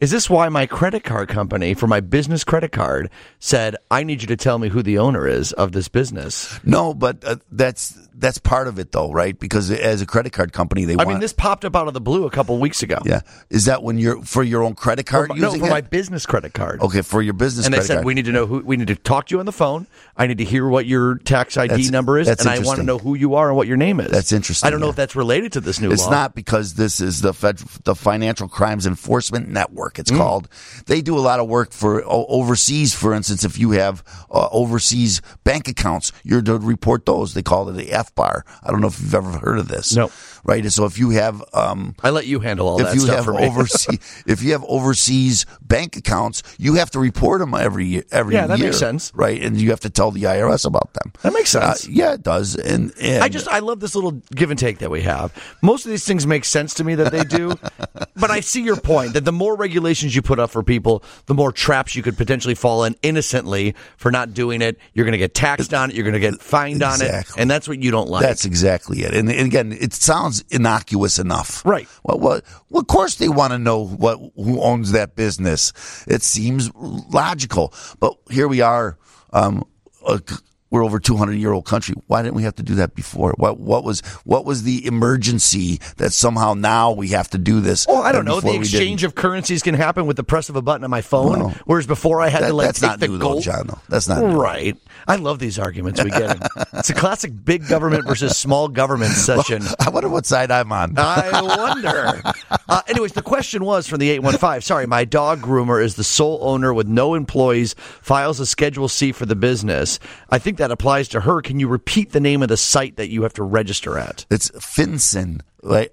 Is this why my credit card company, for my business credit card, said, I need you to tell me who the owner is of this business? No, but that's part of it, though, right? Because as a credit card company, they want... I mean, this popped up out of the blue a couple weeks ago. Yeah. Is that when you're for your own credit card using for it? my business credit card. Okay, for your business and credit they said, card. we need to know we need to talk to you on the phone. I need to hear what your tax ID number is, and I want to know who you are and what your name is. That's interesting. I don't know if that's related to this new law. It's not, because this is the Financial Crimes Enforcement Network, it's called. They do a lot of work for overseas. For instance, if you have overseas bank accounts, you're to report those. They call it the FBAR. I don't know if you've ever heard of this. No. Right? And so if you have... I let you handle all that stuff for me. If you have overseas bank accounts, you have to report them every year. Yeah, that makes sense. Right? And you have to tell the IRS about them. That makes sense. Yeah, it does. And I love this little give and take that we have. Most of these things make sense to me that they do, but I see your point that the more regulations you put up for people, the more traps you could potentially fall in innocently for not doing it. You're going to get taxed on it. You're going to get fined on it. And that's what you don't like. That's exactly it. And again, it sounds innocuous enough. Right. Well, of course they want to know who owns that business. It seems logical. But here we are. We're over 200-year-old country. Why didn't we have to do that before? What was the emergency that somehow now we have to do this? Oh, I don't know. The exchange of currencies can happen with the press of a button on my phone, whereas before I had to that's take not the new, gold. though, John. Though. That's not new. Right. I love these arguments we get. It's a classic big government versus small government session. Well, I wonder what side I'm on. I wonder. Anyways, the question was from the 815. Sorry, my dog groomer is the sole owner with no employees, files a Schedule C for the business. I think that applies to her. Can you repeat the name of the site that you have to register at? It's FinCEN, right?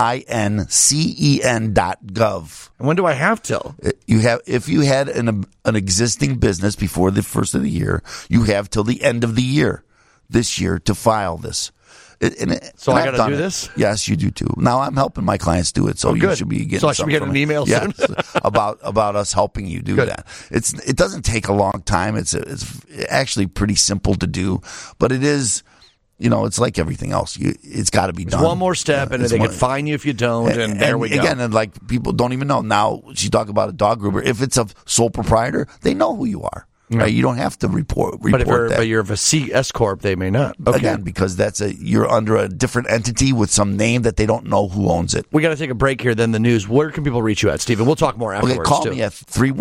FINCEN.gov. And when do I have till? If you had an existing business before the first of the year, you have till the end of the year this year to file this. So I got to do this? Yes, you do too. Now I'm helping my clients do it, so you should be getting. So I should be getting an email soon about us helping you do that. It doesn't take a long time. It's actually pretty simple to do, but it is. It's like everything else. It's got to be done. One more step, and they can fine you if you don't. And there we go. Again, and like people don't even know now. She talked about a dog groomer. If it's a sole proprietor, they know who you are. Right? You don't have to report that. But you're of a C S corp, they may not. Okay. Again, because you're under a different entity with some name that they don't know who owns it. We got to take a break here. Then the news. Where can people reach you at, Stephen? We'll talk more afterwards. Okay, call me at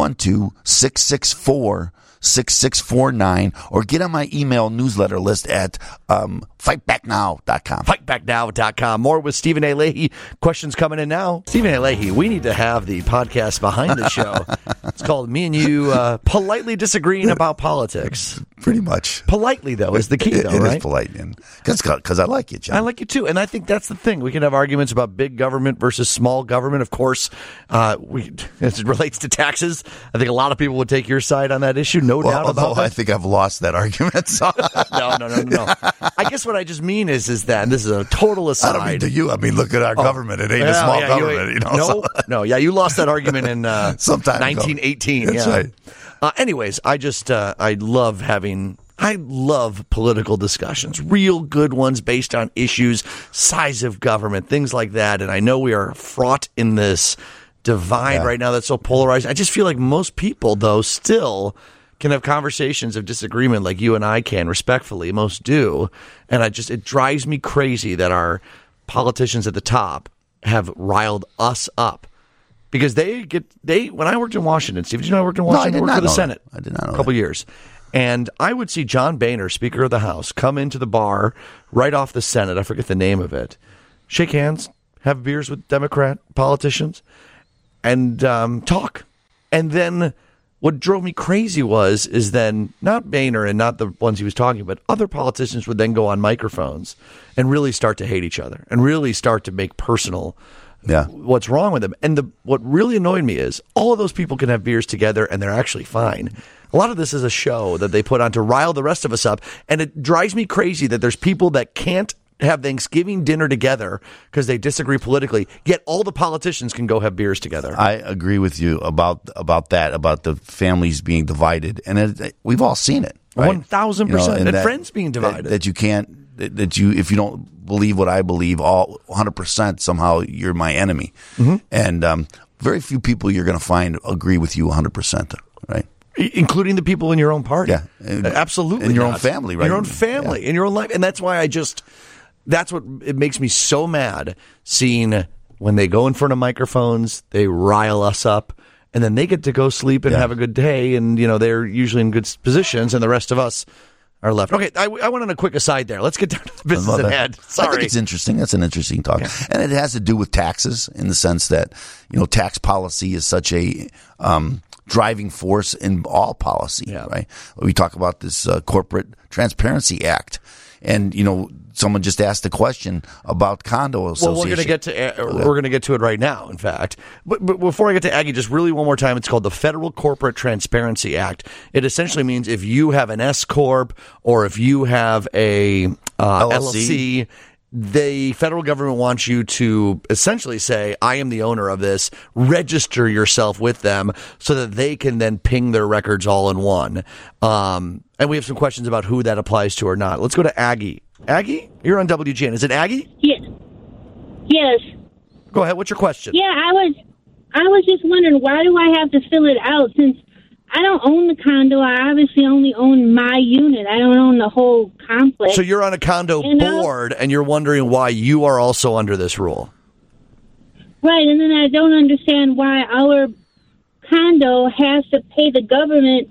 312-664-6649 or get on my email newsletter list at fightbacknow.com. Fightbacknow.com. More with Stephen A. Leahy. Questions coming in now. Stephen A. Leahy, we need to have the podcast behind the show. It's called Me and You Politely Disagreeing About Politics. Pretty much. Politely, though, is the key, though, right? It is polite. Because I like you, John. I like you, too. And I think that's the thing. We can have arguments about big government versus small government. Of course, as it relates to taxes, I think a lot of people would take your side on that issue. No doubt about that. I think I've lost that argument. So. No. I guess what I just mean is that, and this is a total aside. I don't mean to you. I mean, look at our government. It ain't a small government. You lost that argument in sometime 1918. That's right. Anyways, I love political discussions, real good ones based on issues, size of government, things like that. And I know we are fraught in this divide right now that's so polarized. I just feel like most people, though, still can have conversations of disagreement like you and I can, respectfully. Most do. And it drives me crazy that our politicians at the top have riled us up. Because when I worked in Washington, Steve, did you know I worked in Washington? I worked for the Senate. I did not know a couple years. And I would see John Boehner, Speaker of the House, come into the bar right off the Senate. I forget the name of it. Shake hands, have beers with Democrat politicians, and talk. And then what drove me crazy is then not Boehner and not the ones he was talking about, but other politicians would then go on microphones and really start to hate each other and really start to make personal what's wrong with them. And what really annoyed me is all of those people can have beers together and they're actually fine. A lot of this is a show that they put on to rile the rest of us up. And it drives me crazy that there's people that can't have Thanksgiving dinner together because they disagree politically, yet all the politicians can go have beers together. I agree with you about that, about the families being divided. And we've all seen it. Right? 1,000%. And friends being divided. That you can't, if you don't believe what I believe, 100%, somehow you're my enemy. Mm-hmm. And very few people you're going to find agree with you 100%, right? Including the people in your own party. Yeah. Absolutely. In your not. own family, right? In your own family, in your own life. And that's why that's what it makes me so mad seeing when they go in front of microphones, they rile us up, and then they get to go sleep and have a good day, and they're usually in good positions, and the rest of us are left. Okay, I went on a quick aside there. Let's get down to the business at hand. Sorry. I think it's interesting. That's an interesting talk. Yeah. And it has to do with taxes in the sense that, tax policy is such a driving force in all policy, right? We talk about this Corporate Transparency Act. And, someone just asked a question about condo association. Well, we're going to get to it right now, in fact. But before I get to Aggie, just really one more time, it's called the Federal Corporate Transparency Act. It essentially means if you have an S Corp or if you have a LLC, the federal government wants you to essentially say, I am the owner of this, register yourself with them so that they can then ping their records all in one. And we have some questions about who that applies to or not. Let's go to Aggie. Aggie, you're on WGN. Is it Aggie? Yes. Go ahead. What's your question? Yeah, I was just wondering, why do I have to fill it out since I don't own the condo? I obviously only own my unit. I don't own the whole complex. So you're on a condo board, and you're wondering why you are also under this rule. Right, and then I don't understand why our condo has to pay the government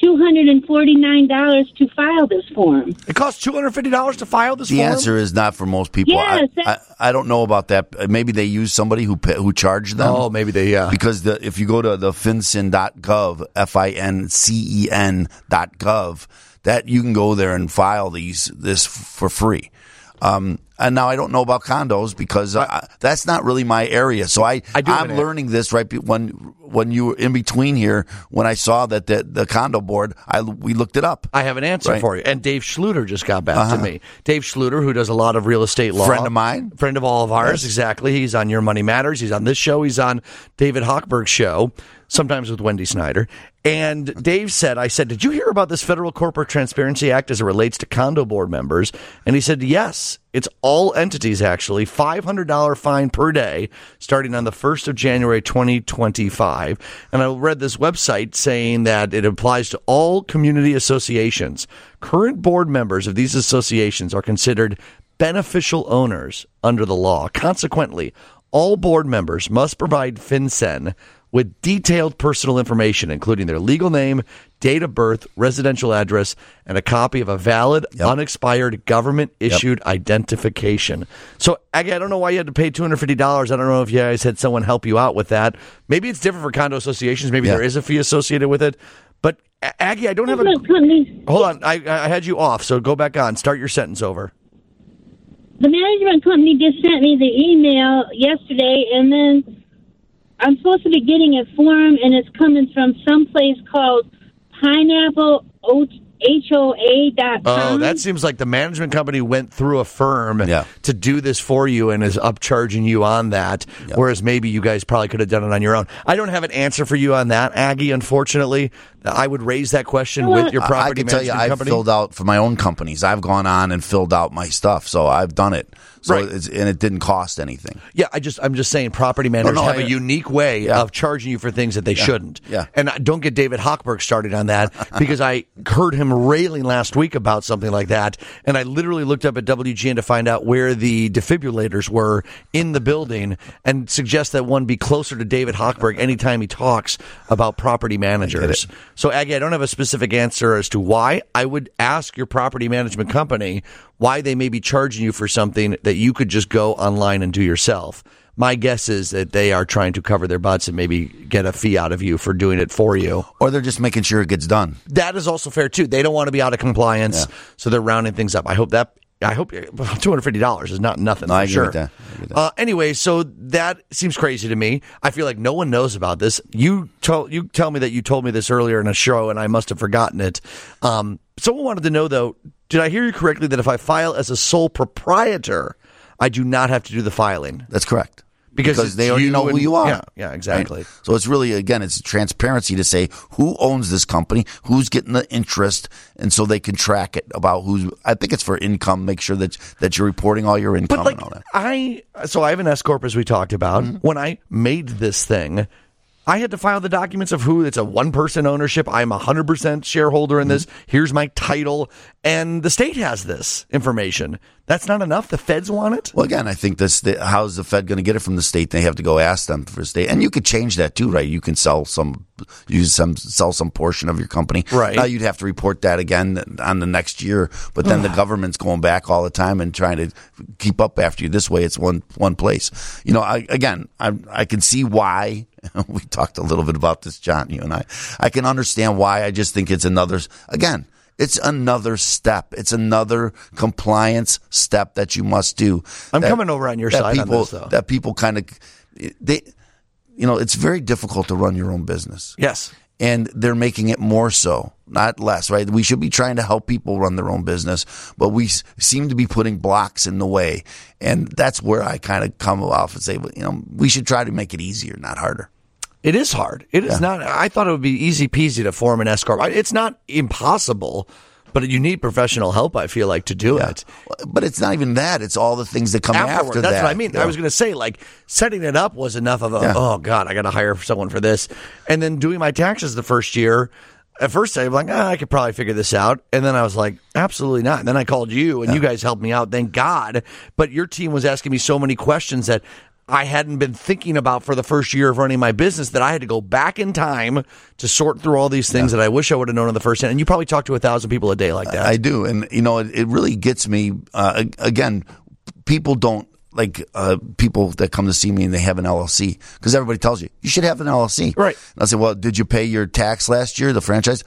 $249 to file this form. It costs $250 to file this form? The answer is not for most people. Yes, I don't know about that. Maybe they use somebody who charged them. Oh, maybe they, Because if you go to the fincen.gov, FINCEN.gov, that you can go there and file this for free. And now I don't know about condos because that's not really my area. So I'm learning this right when you were in between here. When I saw that the condo board, we looked it up. I have an answer for you. And Dave Schluter just got back to me. Dave Schluter, who does a lot of real estate law, friend of mine, friend of all of ours. Yes. Exactly. He's on Your Money Matters. He's on this show. He's on David Hochberg's show. Sometimes with Wendy Snyder. And Dave said, I said, did you hear about this Federal Corporate Transparency Act as it relates to condo board members? And he said, yes, it's all entities, actually. $500 fine per day starting on the 1st of January, 2025. And I read this website saying that it applies to all community associations. Current board members of these associations are considered beneficial owners under the law. Consequently, all board members must provide FinCEN with detailed personal information, including their legal name, date of birth, residential address, and a copy of a valid, unexpired government-issued identification. So, Aggie, I don't know why you had to pay $250. I don't know if you guys had someone help you out with that. Maybe it's different for condo associations. Maybe there is a fee associated with it. But, Aggie, I don't have a... Hold on. I had you off, so go back on. Start your sentence over. The management company just sent me the email yesterday, and then I'm supposed to be getting a form, and it's coming from someplace called PineappleHOA.com. Oh, that seems like the management company went through a firm to do this for you and is upcharging you on that, whereas maybe you guys probably could have done it on your own. I don't have an answer for you on that, Aggie, unfortunately. I would raise that question with your property management company. I can tell you, I've filled out for my own companies. I've gone on and filled out my stuff, so I've done it. So and it didn't cost anything. Yeah, I'm just saying property managers have a unique way of charging you for things that they shouldn't. Yeah. And don't get David Hochberg started on that because I heard him railing last week about something like that, and I literally looked up at WGN to find out where the defibrillators were in the building and suggest that one be closer to David Hochberg anytime he talks about property managers. So, Aggie, I don't have a specific answer as to why. I would ask your property management company why they may be charging you for something that you could just go online and do yourself. My guess is that they are trying to cover their butts and maybe get a fee out of you for doing it for you. Or they're just making sure it gets done. That is also fair, too. They don't want to be out of compliance, so they're rounding things up. I hope $250 is not nothing. No, I agree with that. Anyway, so that seems crazy to me. I feel like no one knows about this. You tell me that you told me this earlier in a show, and I must have forgotten it. Someone wanted to know, though, did I hear you correctly that if I file as a sole proprietor, I do not have to do the filing? That's correct. because they already know who you are. Yeah, exactly. Right? So it's really, again, it's transparency to say who owns this company, who's getting the interest, and so they can track it about who's. I think it's for income. Make sure that you're reporting all your income and all that. I have an S corp, as we talked about. When I made this thing, I had to file the documents of who. It's a one-person ownership. I'm 100% shareholder in this. Here's my title. And the state has this information. That's not enough? The feds want it? Well, again, I think how's the Fed going to get it from the state? They have to go ask them for the state. And you could change that too, right? You can sell some portion of your company. Right. Now you'd have to report that again on the next year. But then the government's going back all the time and trying to keep up after you. This way it's one place. I can see why. We talked a little bit about this, John, you and I. I can understand why. I just think it's another step. It's another compliance step that you must do. I'm coming over on your side on this, though. That people kind of, it's very difficult to run your own business. Yes. And they're making it more so, not less, right? We should be trying to help people run their own business, but we seem to be putting blocks in the way. And that's where I kind of come off and say, we should try to make it easier, not harder. It is hard. It is not. I thought it would be easy peasy to form an S corp. It's not impossible, but you need professional help, I feel like, to do it. But it's not even that. It's all the things that come after that. That's what I mean. I was going to say, like, setting it up was enough of oh, God, I got to hire someone for this. And then doing my taxes the first year, at first I'm like, I could probably figure this out. And then I was like, absolutely not. And then I called you, and you guys helped me out, thank God. But your team was asking me so many questions that I hadn't been thinking about for the first year of running my business, that I had to go back in time to sort through all these things that I wish I would have known on the first hand. And you probably talk to 1,000 people a day like that. I do. And, it really gets me. Again, people don't like people that come to see me and they have an LLC, because everybody tells you should have an LLC. Right. And I say, well, did you pay your tax last year, the franchise?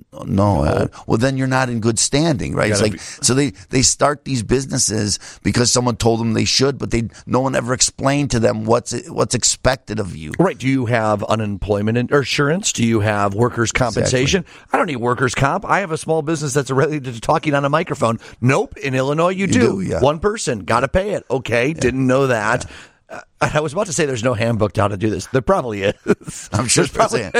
No. Well, then you're not in good standing, right? It's like, so they start these businesses because someone told them they should, but no one ever explained to them what's expected of you. Right. Do you have unemployment insurance? Do you have workers' compensation? Exactly. I don't need workers' comp. I have a small business that's related to talking on a microphone. Nope. In Illinois, you do. Yeah. One person. Got to pay it. Okay. Yeah. Didn't know that. Yeah. I was about to say there's no handbook to how to do this. There probably is. I'm sure there's probably.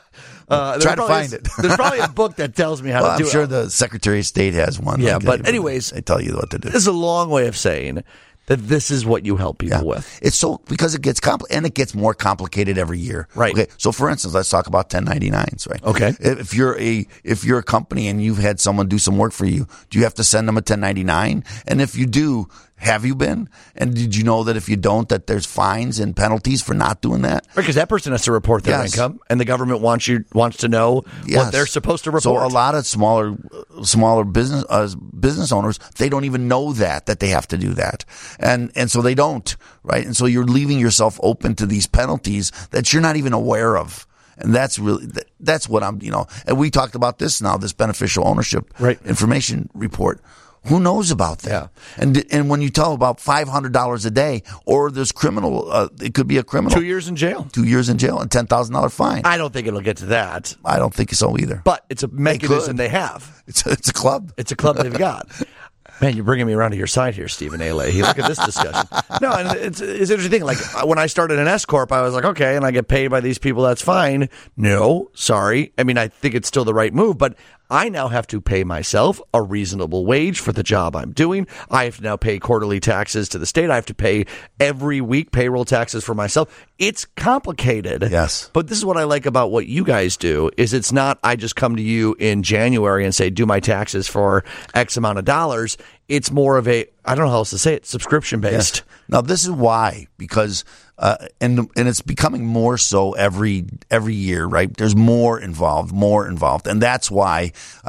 Try to find it. There's probably a book that tells me how to do it. I'm sure the Secretary of State has one. Yeah, but anyways, they tell you what to do. This is a long way of saying that this is what you help people with. It's so, because it gets and it gets more complicated every year. Right. Okay. So for instance, let's talk about 1099s, right? Okay. If you're a company and you've had someone do some work for you, do you have to send them a 1099? And if you do, have you been? And did you know that if you don't, that there's fines and penalties for not doing that? Because that person has to report their income, and the government wants to know what they're supposed to report. So a lot of smaller business owners, they don't even know that they have to do that, and so they don't, right? And so you're leaving yourself open to these penalties that you're not even aware of. And that's what I'm, and we talked about this beneficial ownership information report. Who knows about that? Yeah. And when you tell about $500 a day, or there's criminal, it could be a criminal. 2 years in jail. 2 years in jail and $10,000 fine. I don't think it'll get to that. I don't think so either. But it's a mechanism they have. It's a club. It's a club they've got. Man, you're bringing me around to your side here, Stephen A. Leahy. Look at this discussion. No, and it's an interesting thing. Like, when I started an S corp, I was like, okay, and I get paid by these people. That's fine. No, sorry. I mean, I think it's still the right move, but I now have to pay myself a reasonable wage for the job I'm doing. I have to now pay quarterly taxes to the state. I have to pay every week payroll taxes for myself. It's complicated. Yes. But this is what I like about what you guys do, is it's not I just come to you in January and say, do my taxes for X amount of dollars. It's more of a, I don't know how else to say it, subscription based. Yes. Now, this is why, because and it's becoming more so every year, right? There's more involved, and that's why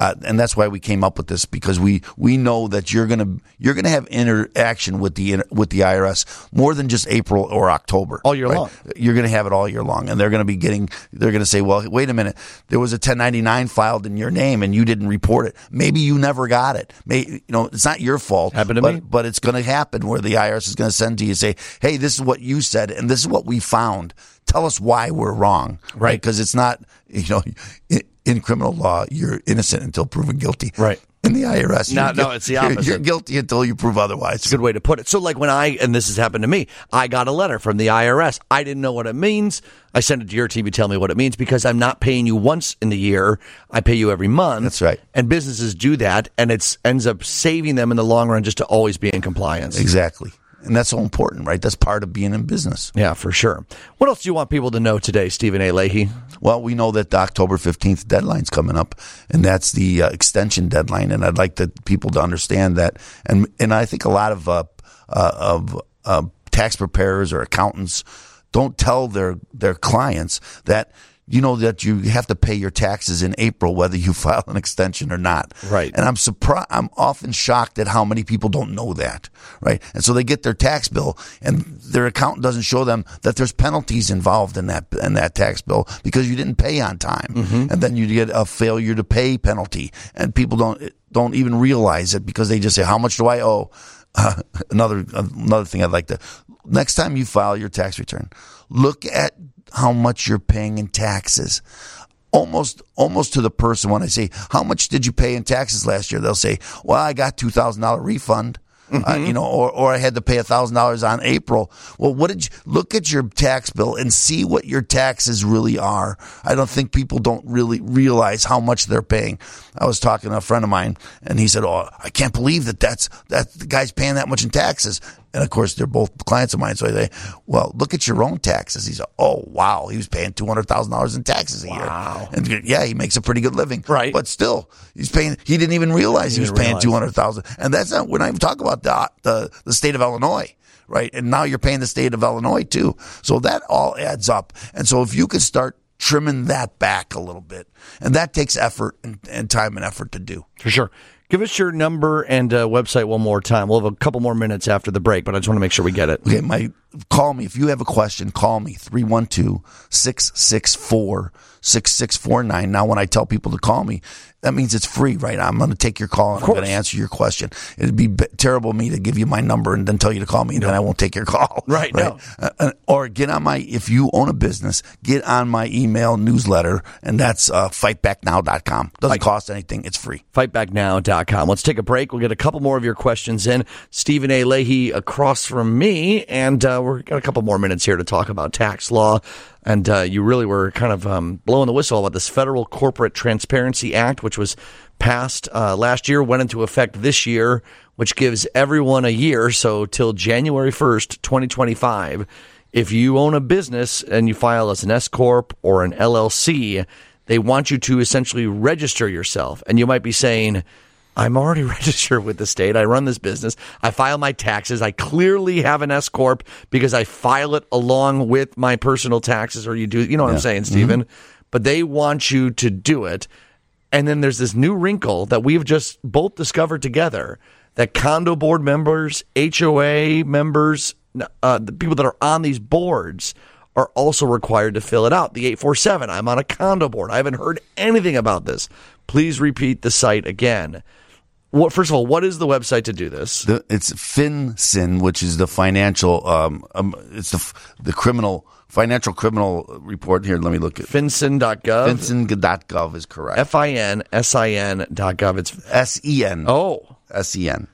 we came up with this, because we know that you're gonna have interaction with the IRS more than just April or October, all year long. You're gonna have it all year long, and they're gonna say, well, wait a minute, there was a 1099 filed in your name and you didn't report it. Maybe you never got it. It's not your fault. Happened to me, but it's gonna happen where the IRS is gonna send to you and say, hey, this is what you said, and this is what we found. Tell us why we're wrong, right? Because it's not, in criminal law, you're innocent until proven guilty. Right. In the IRS, No, it's the opposite. You're guilty until you prove otherwise. It's a good way to put it. So like and this has happened to me, I got a letter from the IRS. I didn't know what it means. I sent it to your team to tell me what it means because I'm not paying you once in the year. I pay you every month. That's right. And businesses do that, and it ends up saving them in the long run just to always be in compliance. Exactly. And that's so important, right? That's part of being in business. Yeah, for sure. What else do you want people to know today, Stephen A. Leahy? Well, we know that the October 15th deadline's coming up, and that's the extension deadline. And I'd like people to understand that. And I think a lot of tax preparers or accountants don't tell their clients that that you have to pay your taxes in April, whether you file an extension or not. Right. And I'm often shocked at how many people don't know that. Right. And so they get their tax bill and their accountant doesn't show them that there's penalties involved in that tax bill because you didn't pay on time. Mm-hmm. And then you get a failure to pay penalty. And people don't even realize it because they just say, how much do I owe? Another thing I'd like to, next time you file your tax return, look at how much you're paying in taxes. Almost to the person when I say, how much did you pay in taxes last year? They'll say, well, I got $2,000 refund. Mm-hmm. Or I had to pay $1,000 on April. Well, look at your tax bill and see what your taxes really are. I don't think people don't really realize how much they're paying. I was talking to a friend of mine and he said, oh, I can't believe that the guy's paying that much in taxes. And of course, they're both clients of mine. So I say, well, look at your own taxes. He said, oh, wow. He was paying $200,000 in taxes a year. Wow. And yeah, he makes a pretty good living. Right. But still, he didn't even realize he was paying $200,000. And that's not, we're not even talking about the state of Illinois. Right. And now you're paying the state of Illinois too. So that all adds up. And so if you could start trimming that back a little bit, and that takes effort and time and effort to do. For sure. Give us your number and website one more time. We'll have a couple more minutes after the break, but I just want to make sure we get it. Okay, call me. If you have a question, call me, 312-664-6649. Now, when I tell people to call me, that means it's free, right? I'm going to take your call and I'm going to answer your question. It'd be terrible of me to give you my number and then tell you to call me and then I won't take your call. Right? No. Or if you own a business, get on my email newsletter, and that's fightbacknow.com. Doesn't cost anything. It's free. Fightbacknow.com. Let's take a break. We'll get a couple more of your questions in. Stephen A. Leahy across from me, and we've got a couple more minutes here to talk about tax law. And you really were kind of blowing the whistle about this Federal Corporate Transparency Act, which was passed last year, went into effect this year, which gives everyone a year, so till January 1st, 2025. If you own a business and you file as an S-Corp or an LLC, they want you to essentially register yourself. And you might be saying, I'm already registered with the state. I run this business. I file my taxes. I clearly have an S-Corp because I file it along with my personal taxes, or you do, you know what I'm saying, Stephen? Mm-hmm. But they want you to do it. And then there's this new wrinkle that we've just both discovered together, that condo board members, HOA members, the people that are on these boards are also required to fill it out. The 847, I'm on a condo board. I haven't heard anything about this. Please repeat the site again. First of all, what is the website to do this? It's FinCEN, which is the financial, it's the financial criminal report. Here, let me look at FinCEN.gov. FinCEN.gov is correct. FinCEN.gov. It's SEN. Oh. SEN.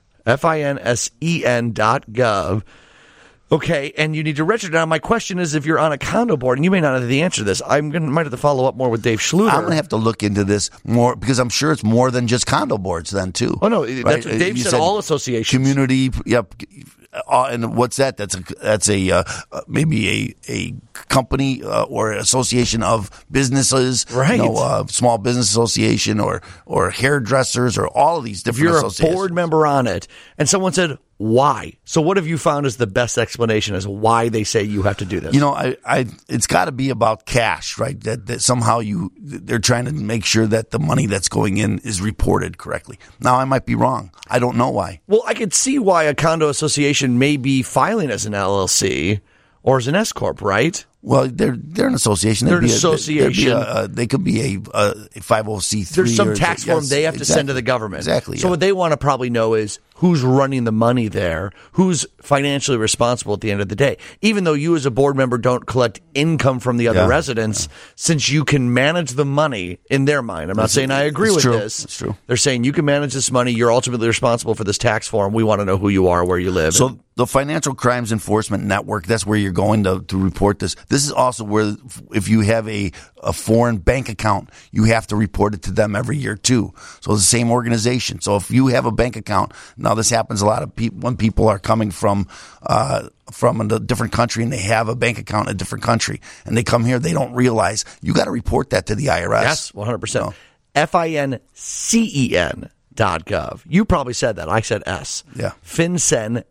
FinCEN.gov. Okay, and you need to register. Now, my question is, if you're on a condo board, and you may not have the answer to this, might have to follow up more with Dave Schluter. I'm going to have to look into this more, because I'm sure it's more than just condo boards then, too. Oh, no, that's what Dave said, all associations. Community, yep. And what's that? That's maybe a company or association of businesses, right? Small business association or hairdressers or all of these different associations. If you're a board member on it, and someone said, why? So what have you found is the best explanation as why they say you have to do this? It's got to be about cash, right? That somehow they're trying to make sure that the money that's going in is reported correctly. Now, I might be wrong. I don't know why. Well, I could see why a condo association may be filing as an LLC or as an S-Corp, right? Well, they're an association. They're an association. They could be a 50C3. There's some tax form they have to send to the government. Exactly. So what they want to probably know is, who's running the money there, who's financially responsible at the end of the day. Even though you as a board member don't collect income from the other residents, since you can manage the money in their mind. I'm not saying I agree with this. It's true. They're saying you can manage this money. You're ultimately responsible for this tax form. We want to know who you are, where you live. So the Financial Crimes Enforcement Network, that's where you're going to report this. This is also where if you have a foreign bank account, you have to report it to them every year too. So it's the same organization. So if you have a bank account, now this happens a lot of people when people are coming from a different country and they have a bank account in a different country and they come here, they don't realize you got to report that to the IRS. Yes, 100%. FINCEN.gov. You probably said that. I said S. Yeah. FinCEN,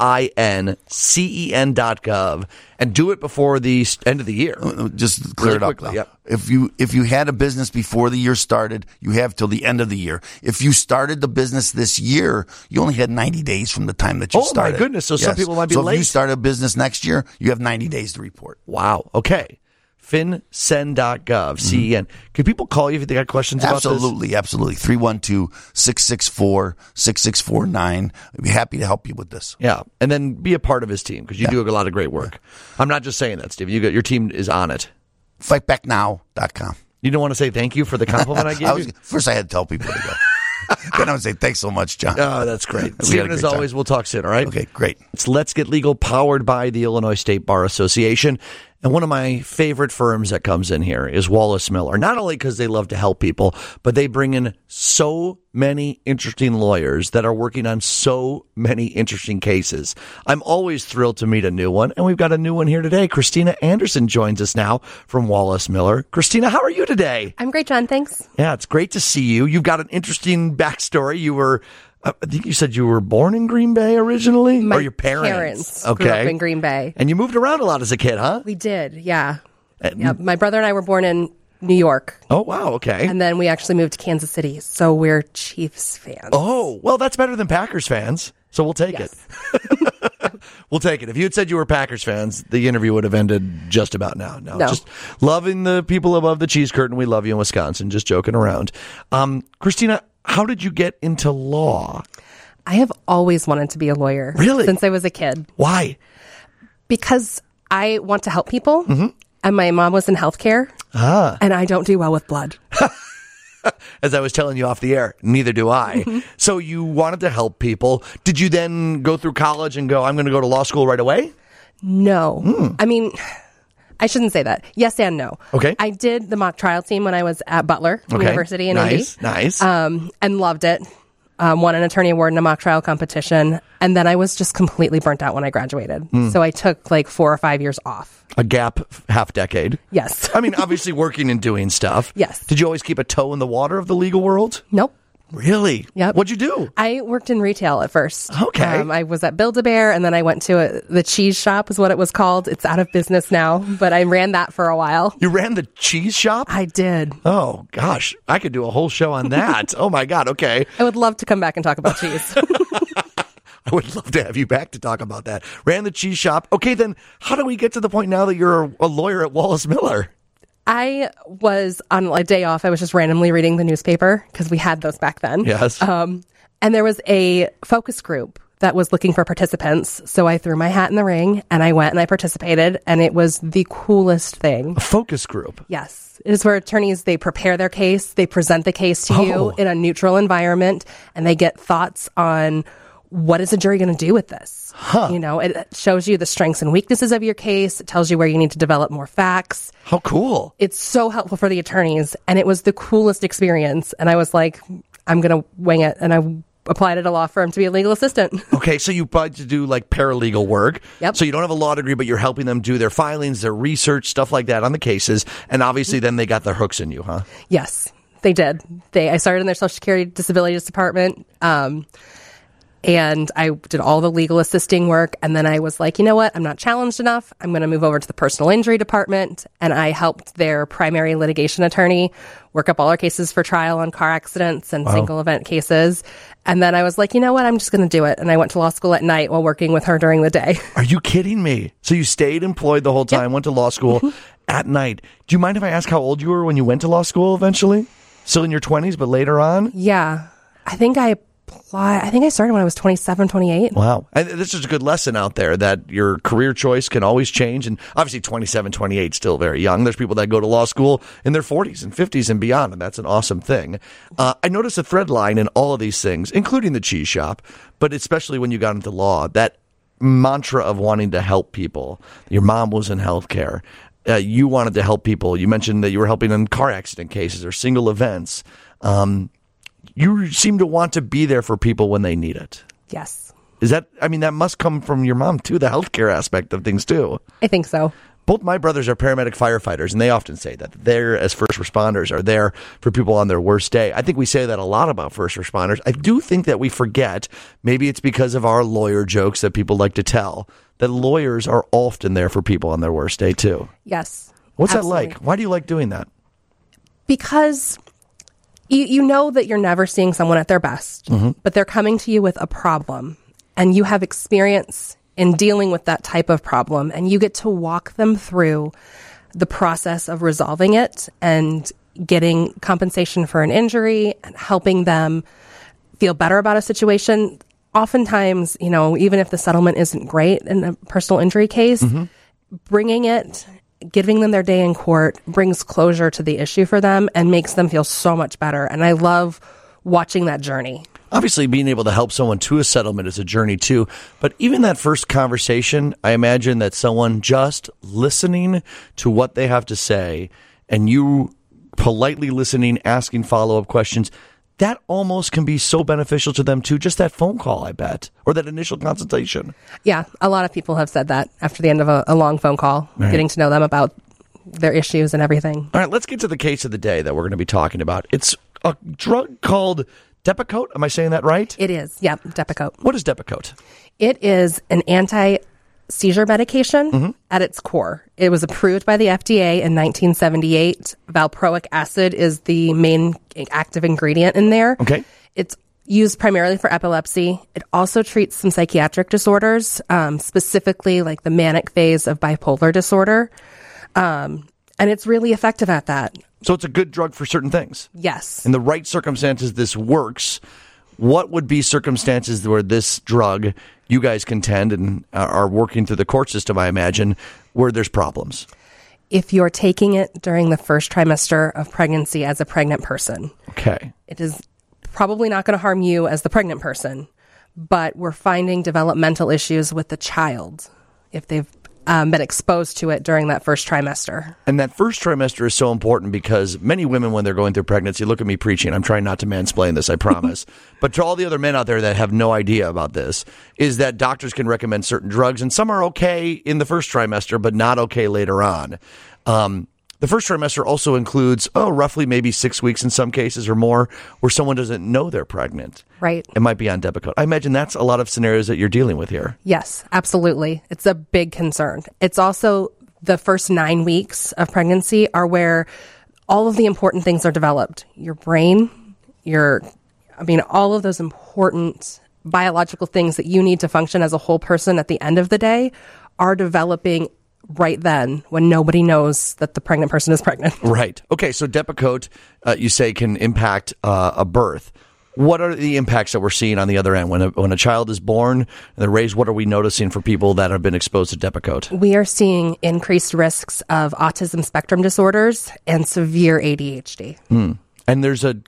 FINCEN.gov, and do it before the end of the year. Just clear it up. Quickly, yep. If you had a business before the year started, you have till the end of the year. If you started the business this year, you only had 90 days from the time that you started. Oh, my goodness. So some people might be late. So if you start a business next year, you have 90 days to report. Wow. Okay. FinCEN.gov, CEN. Can people call you if they got questions about this? Absolutely. 312-664-6649. I'd be happy to help you with this. Yeah. And then be a part of his team because you do a lot of great work. I'm not just saying that, Steve. Your team is on it. Fightbacknow.com. You don't want to say thank you for the compliment I gave you? First, I had to tell people to go. Then I would say, thanks so much, John. Oh, that's great. Stephen, as always, we'll talk soon, all right? Okay, great. It's Let's Get Legal, powered by the Illinois State Bar Association. And one of my favorite firms that comes in here is Wallace Miller. Not only because they love to help people, but they bring in so many interesting lawyers that are working on so many interesting cases. I'm always thrilled to meet a new one, and we've got a new one here today. Christina Anderson joins us now from Wallace Miller. Christina, how are you today? I'm great, John. Thanks. Yeah, it's great to see you. You've got an interesting backstory. You were... I think you said you were born in Green Bay originally? My or your parents grew up in Green Bay. And you moved around a lot as a kid, huh? We did, yeah. My brother and I were born in New York. Oh, wow, okay. And then we actually moved to Kansas City, so we're Chiefs fans. Oh, well, that's better than Packers fans, so we'll take it. We'll take it. If you had said you were Packers fans, the interview would have ended just about now. No. Just loving the people above the cheese curtain. We love you in Wisconsin. Just joking around. Christina, how did you get into law? I have always wanted to be a lawyer. Really? Since I was a kid. Why? Because I want to help people, and my mom was in healthcare, and I don't do well with blood. As I was telling you off the air, neither do I. So you wanted to help people. Did you then go through college and go, I'm going to go to law school right away? No. I mean... I shouldn't say that. Yes and no. Okay. I did the mock trial team when I was at Butler University in Indy. Nice. And loved it. Won an attorney award in a mock trial competition. And then I was just completely burnt out when I graduated. So I took like 4 or 5 years off. A gap, half decade. Yes. I mean, obviously working and doing stuff. Yes. Did you always keep a toe in the water of the legal world? Nope. Really? Yep. What'd you do? I worked in retail at first. Okay. I was at Build-A-Bear, and then I went to the cheese shop is what it was called. It's out of business now, but I ran that for a while. You ran the cheese shop? I did. Oh, gosh. I could do a whole show on that. Oh, my God. Okay. I would love to come back and talk about cheese. I would love to have you back to talk about that. Ran the cheese shop. Okay, then how do we get to the point now that you're a lawyer at Wallace Miller? I was on a day off. I was just randomly reading the newspaper because we had those back then. Yes. And there was a focus group that was looking for participants. So I threw my hat in the ring and I went and I participated, and it was the coolest thing. A focus group? Yes. It is where attorneys, they prepare their case, they present the case to you in a neutral environment, and they get thoughts on what is a jury going to do with this? You know, it shows you the strengths and weaknesses of your case. It tells you where you need to develop more facts. How cool. It's so helpful for the attorneys, and it was the coolest experience. And I was like, I'm going to wing it. And I applied at a law firm to be a legal assistant. Okay, so you applied to do like paralegal work. Yep. So you don't have a law degree, but you're helping them do their filings, their research, stuff like that on the cases. And obviously then they got their hooks in you, huh? Yes, they did. I started in their Social Security Disability Department. And I did all the legal assisting work. And then I was like, you know what? I'm not challenged enough. I'm going to move over to the personal injury department. And I helped their primary litigation attorney work up all our cases for trial on car accidents and single event cases. And then I was like, you know what? I'm just going to do it. And I went to law school at night while working with her during the day. Are you kidding me? So you stayed employed the whole time, went to law school at night. Do you mind if I ask how old you were when you went to law school eventually? Still in your 20s, but later on? Yeah. I think I I think I started when I was 27, 28. Wow. And this is a good lesson out there that your career choice can always change. And obviously 27, 28 still very young. There's people that go to law school in their 40s and 50s and beyond, and that's an awesome thing. I noticed a thread line in all of these things, including the cheese shop, but especially when you got into law, that mantra of wanting to help people. Your mom was in healthcare. You wanted to help people. You mentioned that you were helping in car accident cases or single events. You seem to want to be there for people when they need it. Yes. Is that, I mean, that must come from your mom too, the healthcare aspect of things too. I think so. Both my brothers are paramedic firefighters, and they often say that they're, as first responders, are there for people on their worst day. I think we say that a lot about first responders. I do think that we forget, maybe it's because of our lawyer jokes that people like to tell, that lawyers are often there for people on their worst day too. Yes. What's absolutely. that like? Why do you like doing that? Because you know that you're never seeing someone at their best, but they're coming to you with a problem, and you have experience in dealing with that type of problem, and you get to walk them through the process of resolving it and getting compensation for an injury and helping them feel better about a situation. Oftentimes, you know, even if the settlement isn't great in a personal injury case, bringing it, giving them their day in court brings closure to the issue for them and makes them feel so much better. And I love watching that journey. Obviously, being able to help someone to a settlement is a journey too. But even that first conversation, I imagine that someone just listening to what they have to say and you politely listening, asking follow-up questions, that almost can be so beneficial to them too. Just that phone call, I bet, or that initial consultation. Yeah, a lot of people have said that after the end of a long phone call, getting to know them about their issues and everything. All right, let's get to the case of the day that we're going to be talking about. It's a drug called Depakote. Am I saying that right? It is. Yeah, Depakote. What is Depakote? It is an anti-seizure medication at its core. It was approved by the FDA in 1978. Valproic acid is the main active ingredient in there. Okay. It's used primarily for epilepsy. It also treats some psychiatric disorders, specifically like the manic phase of bipolar disorder. And it's really effective at that. So it's a good drug for certain things. Yes. In the right circumstances, this works. What would be circumstances where this drug, you guys contend and are working through the court system, I imagine, where there's problems? If you're taking it during the first trimester of pregnancy as a pregnant person. Okay. It is probably not going to harm you as the pregnant person, but we're finding developmental issues with the child if they've been exposed to it during that first trimester. And that first trimester is so important because many women, when they're going through pregnancy, look at me preaching. I'm trying not to mansplain this, I promise. But to all the other men out there that have no idea about this, is that doctors can recommend certain drugs, and some are okay in the first trimester, but not okay later on. The first trimester also includes, roughly maybe 6 weeks in some cases or more, where someone doesn't know they're pregnant. Right. It might be on Depakote. I imagine that's a lot of scenarios that you're dealing with here. Yes, absolutely. It's a big concern. It's also the first 9 weeks of pregnancy are where all of the important things are developed. Your brain, all of those important biological things that you need to function as a whole person at the end of the day are developing right then when nobody knows that the pregnant person is pregnant. Right. Okay, so Depakote, you say, can impact a birth. What are the impacts that we're seeing on the other end? When a child is born and they're raised, what are we noticing for people that have been exposed to Depakote? We are seeing increased risks of autism spectrum disorders and severe ADHD. And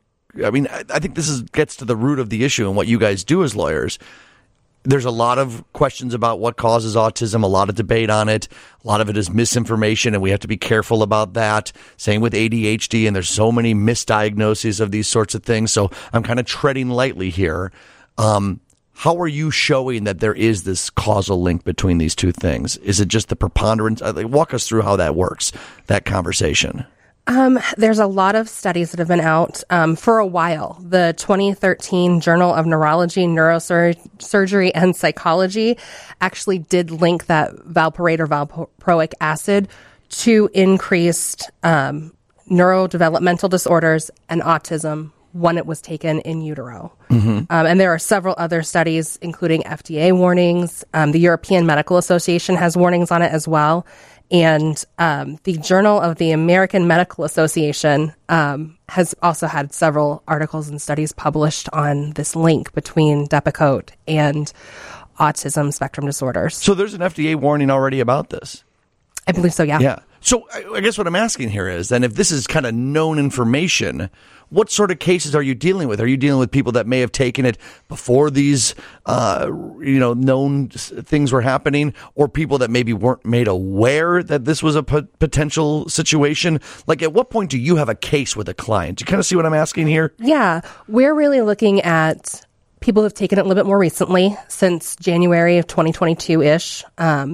I think this gets to the root of the issue and what you guys do as lawyers. There's a lot of questions about what causes autism, a lot of debate on it. A lot of it is misinformation, and we have to be careful about that. Same with ADHD, and there's so many misdiagnoses of these sorts of things. So I'm kind of treading lightly here. How are you showing that there is this causal link between these two things? Is it just the preponderance? Walk us through how that works, that conversation. There's a lot of studies that have been out for a while. The 2013 Journal of Neurology, Neurosurgery, and Psychology actually did link that valproate or valproic acid to increased neurodevelopmental disorders and autism when it was taken in utero. And there are several other studies, including FDA warnings. The European Medical Association has warnings on it as well. And the Journal of the American Medical Association has also had several articles and studies published on this link between Depakote and autism spectrum disorders. So there's an FDA warning already about this. I believe so, yeah. Yeah. So I guess what I'm asking here is, then, if this is kind of known information, what sort of cases are you dealing with? Are you dealing with people that may have taken it before these, known things were happening, or people that maybe weren't made aware that this was a potential situation? Like, at what point do you have a case with a client? Do you kind of see what I'm asking here? Yeah. We're really looking at people who've taken it a little bit more recently, since January of 2022-ish.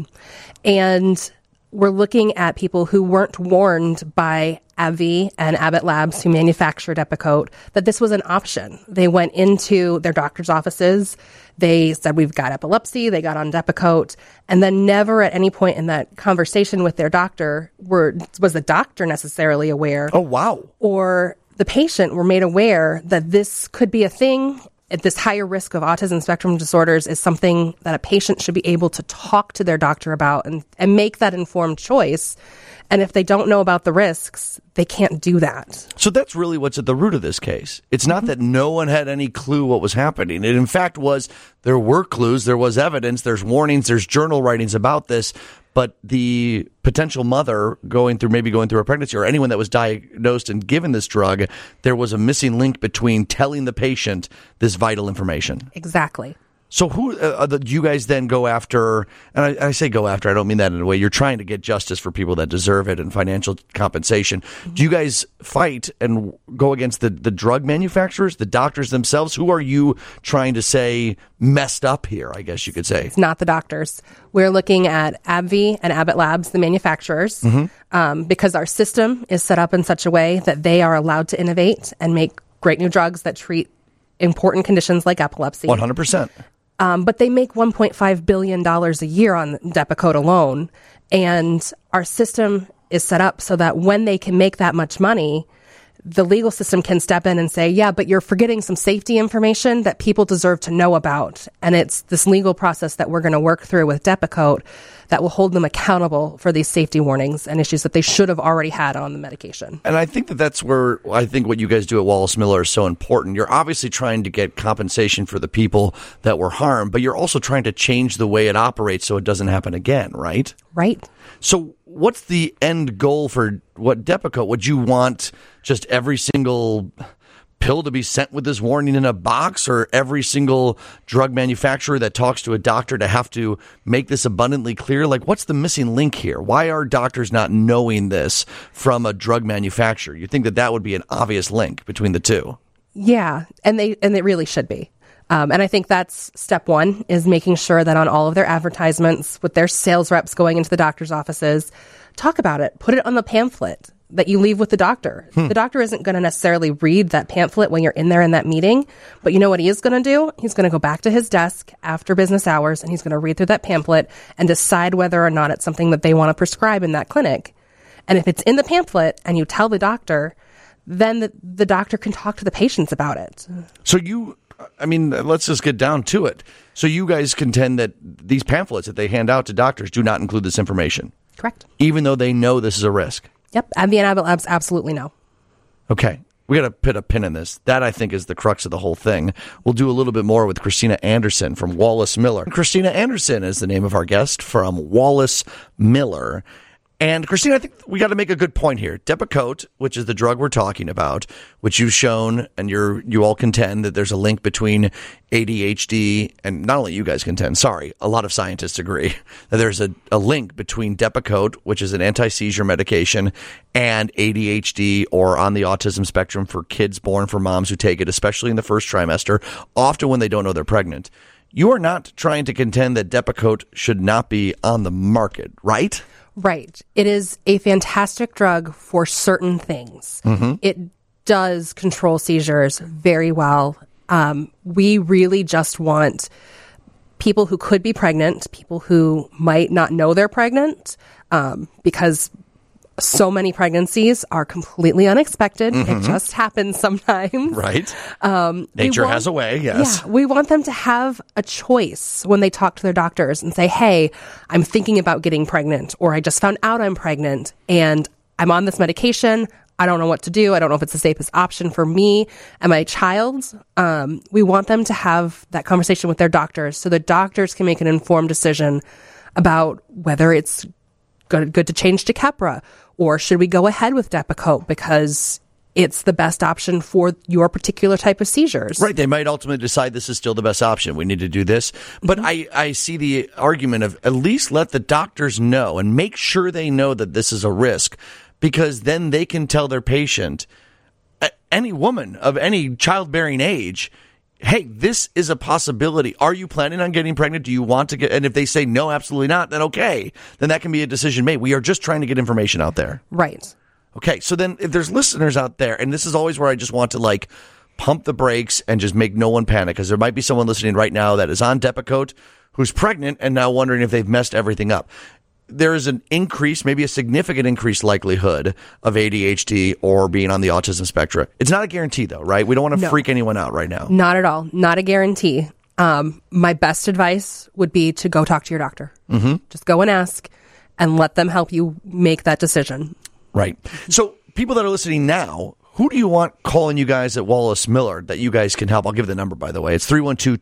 And we're looking at people who weren't warned by AbbVie and Abbott Labs, who manufacture Depakote, that this was an option. They went into their doctor's offices. They said, we've got epilepsy. They got on Depakote. And then never at any point in that conversation with their doctor was the doctor necessarily aware. Oh, wow. Or the patient were made aware that this could be a thing. This higher risk of autism spectrum disorders is something that a patient should be able to talk to their doctor about and make that informed choice. And if they don't know about the risks, they can't do that. So that's really what's at the root of this case. It's not that no one had any clue what was happening. It, in fact, was there were clues, there was evidence, there's warnings, there's journal writings about this. But the potential mother going through a pregnancy, or anyone that was diagnosed and given this drug, there was a missing link between telling the patient this vital information. Exactly. So who do you guys then go after? And I say go after, I don't mean that in a way. You're trying to get justice for people that deserve it and financial compensation. Mm-hmm. Do you guys fight and go against the drug manufacturers, the doctors themselves? Who are you trying to say messed up here, I guess you could say? It's not the doctors. We're looking at AbbVie and Abbott Labs, the manufacturers, because our system is set up in such a way that they are allowed to innovate and make great new drugs that treat important conditions like epilepsy. 100%. But they make $1.5 billion a year on Depakote alone. And our system is set up so that when they can make that much money, the legal system can step in and say, yeah, but you're forgetting some safety information that people deserve to know about. And it's this legal process that we're going to work through with Depakote that will hold them accountable for these safety warnings and issues that they should have already had on the medication. And I think that's where I think what you guys do at Wallace Miller is so important. You're obviously trying to get compensation for the people that were harmed, but you're also trying to change the way it operates so it doesn't happen again, right? Right. So what's the end goal for what Depakote? Would you want just every single pill to be sent with this warning in a box, or every single drug manufacturer that talks to a doctor to have to make this abundantly clear? Like, what's the missing link here? Why are doctors not knowing this from a drug manufacturer? You think that would be an obvious link between the two? Yeah, and they really should be. And I think that's step one, is making sure that on all of their advertisements, with their sales reps going into the doctor's offices, talk about it, put it on the pamphlet that you leave with the doctor. The doctor isn't going to necessarily read that pamphlet when you're in there in that meeting, but you know what he is going to do? He's going to go back to his desk after business hours, and he's going to read through that pamphlet and decide whether or not it's something that they want to prescribe in that clinic. And if it's in the pamphlet and you tell the doctor, then the doctor can talk to the patients about it. So let's just get down to it. So you guys contend that these pamphlets that they hand out to doctors do not include this information? Correct. Even though they know this is a risk? Yep. AbbVie and Abbott Labs absolutely know. Okay. We got to put a pin in this. That, I think, is the crux of the whole thing. We'll do a little bit more with Christina Anderson from Wallace Miller. Christina Anderson is the name of our guest from Wallace Miller. And Christina, I think we got to make a good point here. Depakote, which is the drug we're talking about, which you've shown, and you all contend that there's a link between ADHD, and not only you guys contend, a lot of scientists agree that there's a link between Depakote, which is an anti-seizure medication, and ADHD, or on the autism spectrum, for kids born from moms who take it, especially in the first trimester, often when they don't know they're pregnant. You are not trying to contend that Depakote should not be on the market, right? Right. It is a fantastic drug for certain things. Mm-hmm. It does control seizures very well. We really just want people who could be pregnant, people who might not know they're pregnant, because So many pregnancies are completely unexpected. It just happens sometimes. Right. Nature has a way, yes. Yeah, we want them to have a choice when they talk to their doctors and say, hey, I'm thinking about getting pregnant, or I just found out I'm pregnant and I'm on this medication. I don't know what to do. I don't know if it's the safest option for me and my child. We want them to have that conversation with their doctors so the doctors can make an informed decision about whether it's good to change to Keppra, or should we go ahead with Depakote because it's the best option for your particular type of seizures. Right. They might ultimately decide this is still the best option. We need to do this. But I see the argument of at least let the doctors know and make sure they know that this is a risk, because then they can tell their patient, any woman of any childbearing age, hey, this is a possibility. Are you planning on getting pregnant? Do you want to get? And if they say no, absolutely not, then okay. Then that can be a decision made. We are just trying to get information out there. Right. Okay. So then if there's listeners out there, and this is always where I just want to pump the brakes and just make no one panic, because there might be someone listening right now that is on Depakote who's pregnant and now wondering if they've messed everything up. There is an increase, maybe a significant increased likelihood of ADHD or being on the autism spectrum. It's not a guarantee, though, right? We don't want to freak anyone out right now. Not at all. Not a guarantee. My best advice would be to go talk to your doctor. Just go and ask and let them help you make that decision. Right. So people that are listening now, who do you want calling you guys at Wallace Miller that you guys can help? I'll give the number, by the way. It's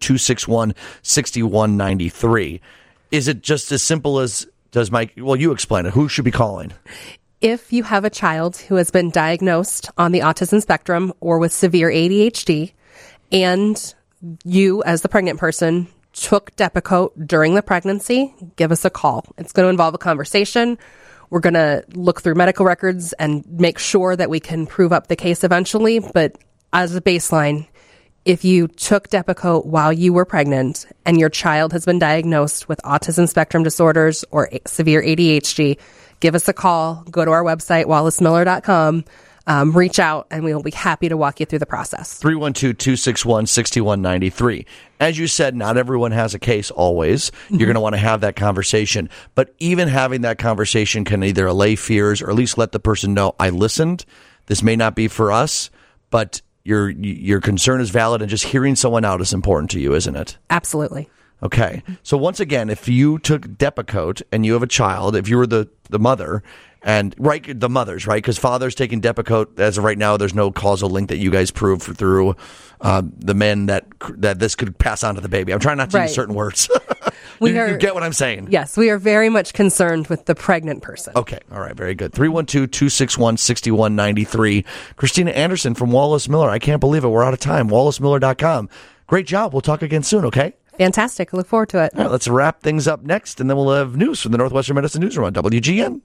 312-261-6193. Is it just as simple as... Well, you explain it. Who should be calling? If you have a child who has been diagnosed on the autism spectrum or with severe ADHD, and you, as the pregnant person, took Depakote during the pregnancy, give us a call. It's going to involve a conversation. We're going to look through medical records and make sure that we can prove up the case eventually. But as a baseline, if you took Depakote while you were pregnant and your child has been diagnosed with autism spectrum disorders or severe ADHD, give us a call. Go to our website, wallacemiller.com. Reach out, and we will be happy to walk you through the process. 312-261-6193. As you said, not everyone has a case always. You're going to want to have that conversation. But even having that conversation can either allay fears or at least let the person know, I listened. This may not be for us, but your concern is valid, and just hearing someone out is important to you, isn't it? Absolutely. Okay. So once again, if you took Depakote and you have a child, if you were the mother, and the mothers, right? Because father's taking Depakote, as of right now, there's no causal link that you guys prove through the men that this could pass on to the baby. I'm trying not to use certain words. You get what I'm saying? Yes, we are very much concerned with the pregnant person. Okay. All right. Very good. 312-261-6193. Christina Anderson from Wallace Miller. I can't believe it. We're out of time. WallaceMiller.com. Great job. We'll talk again soon, okay? Fantastic. I look forward to it. All right, let's wrap things up next, and then we'll have news from the Northwestern Medicine Newsroom on WGN.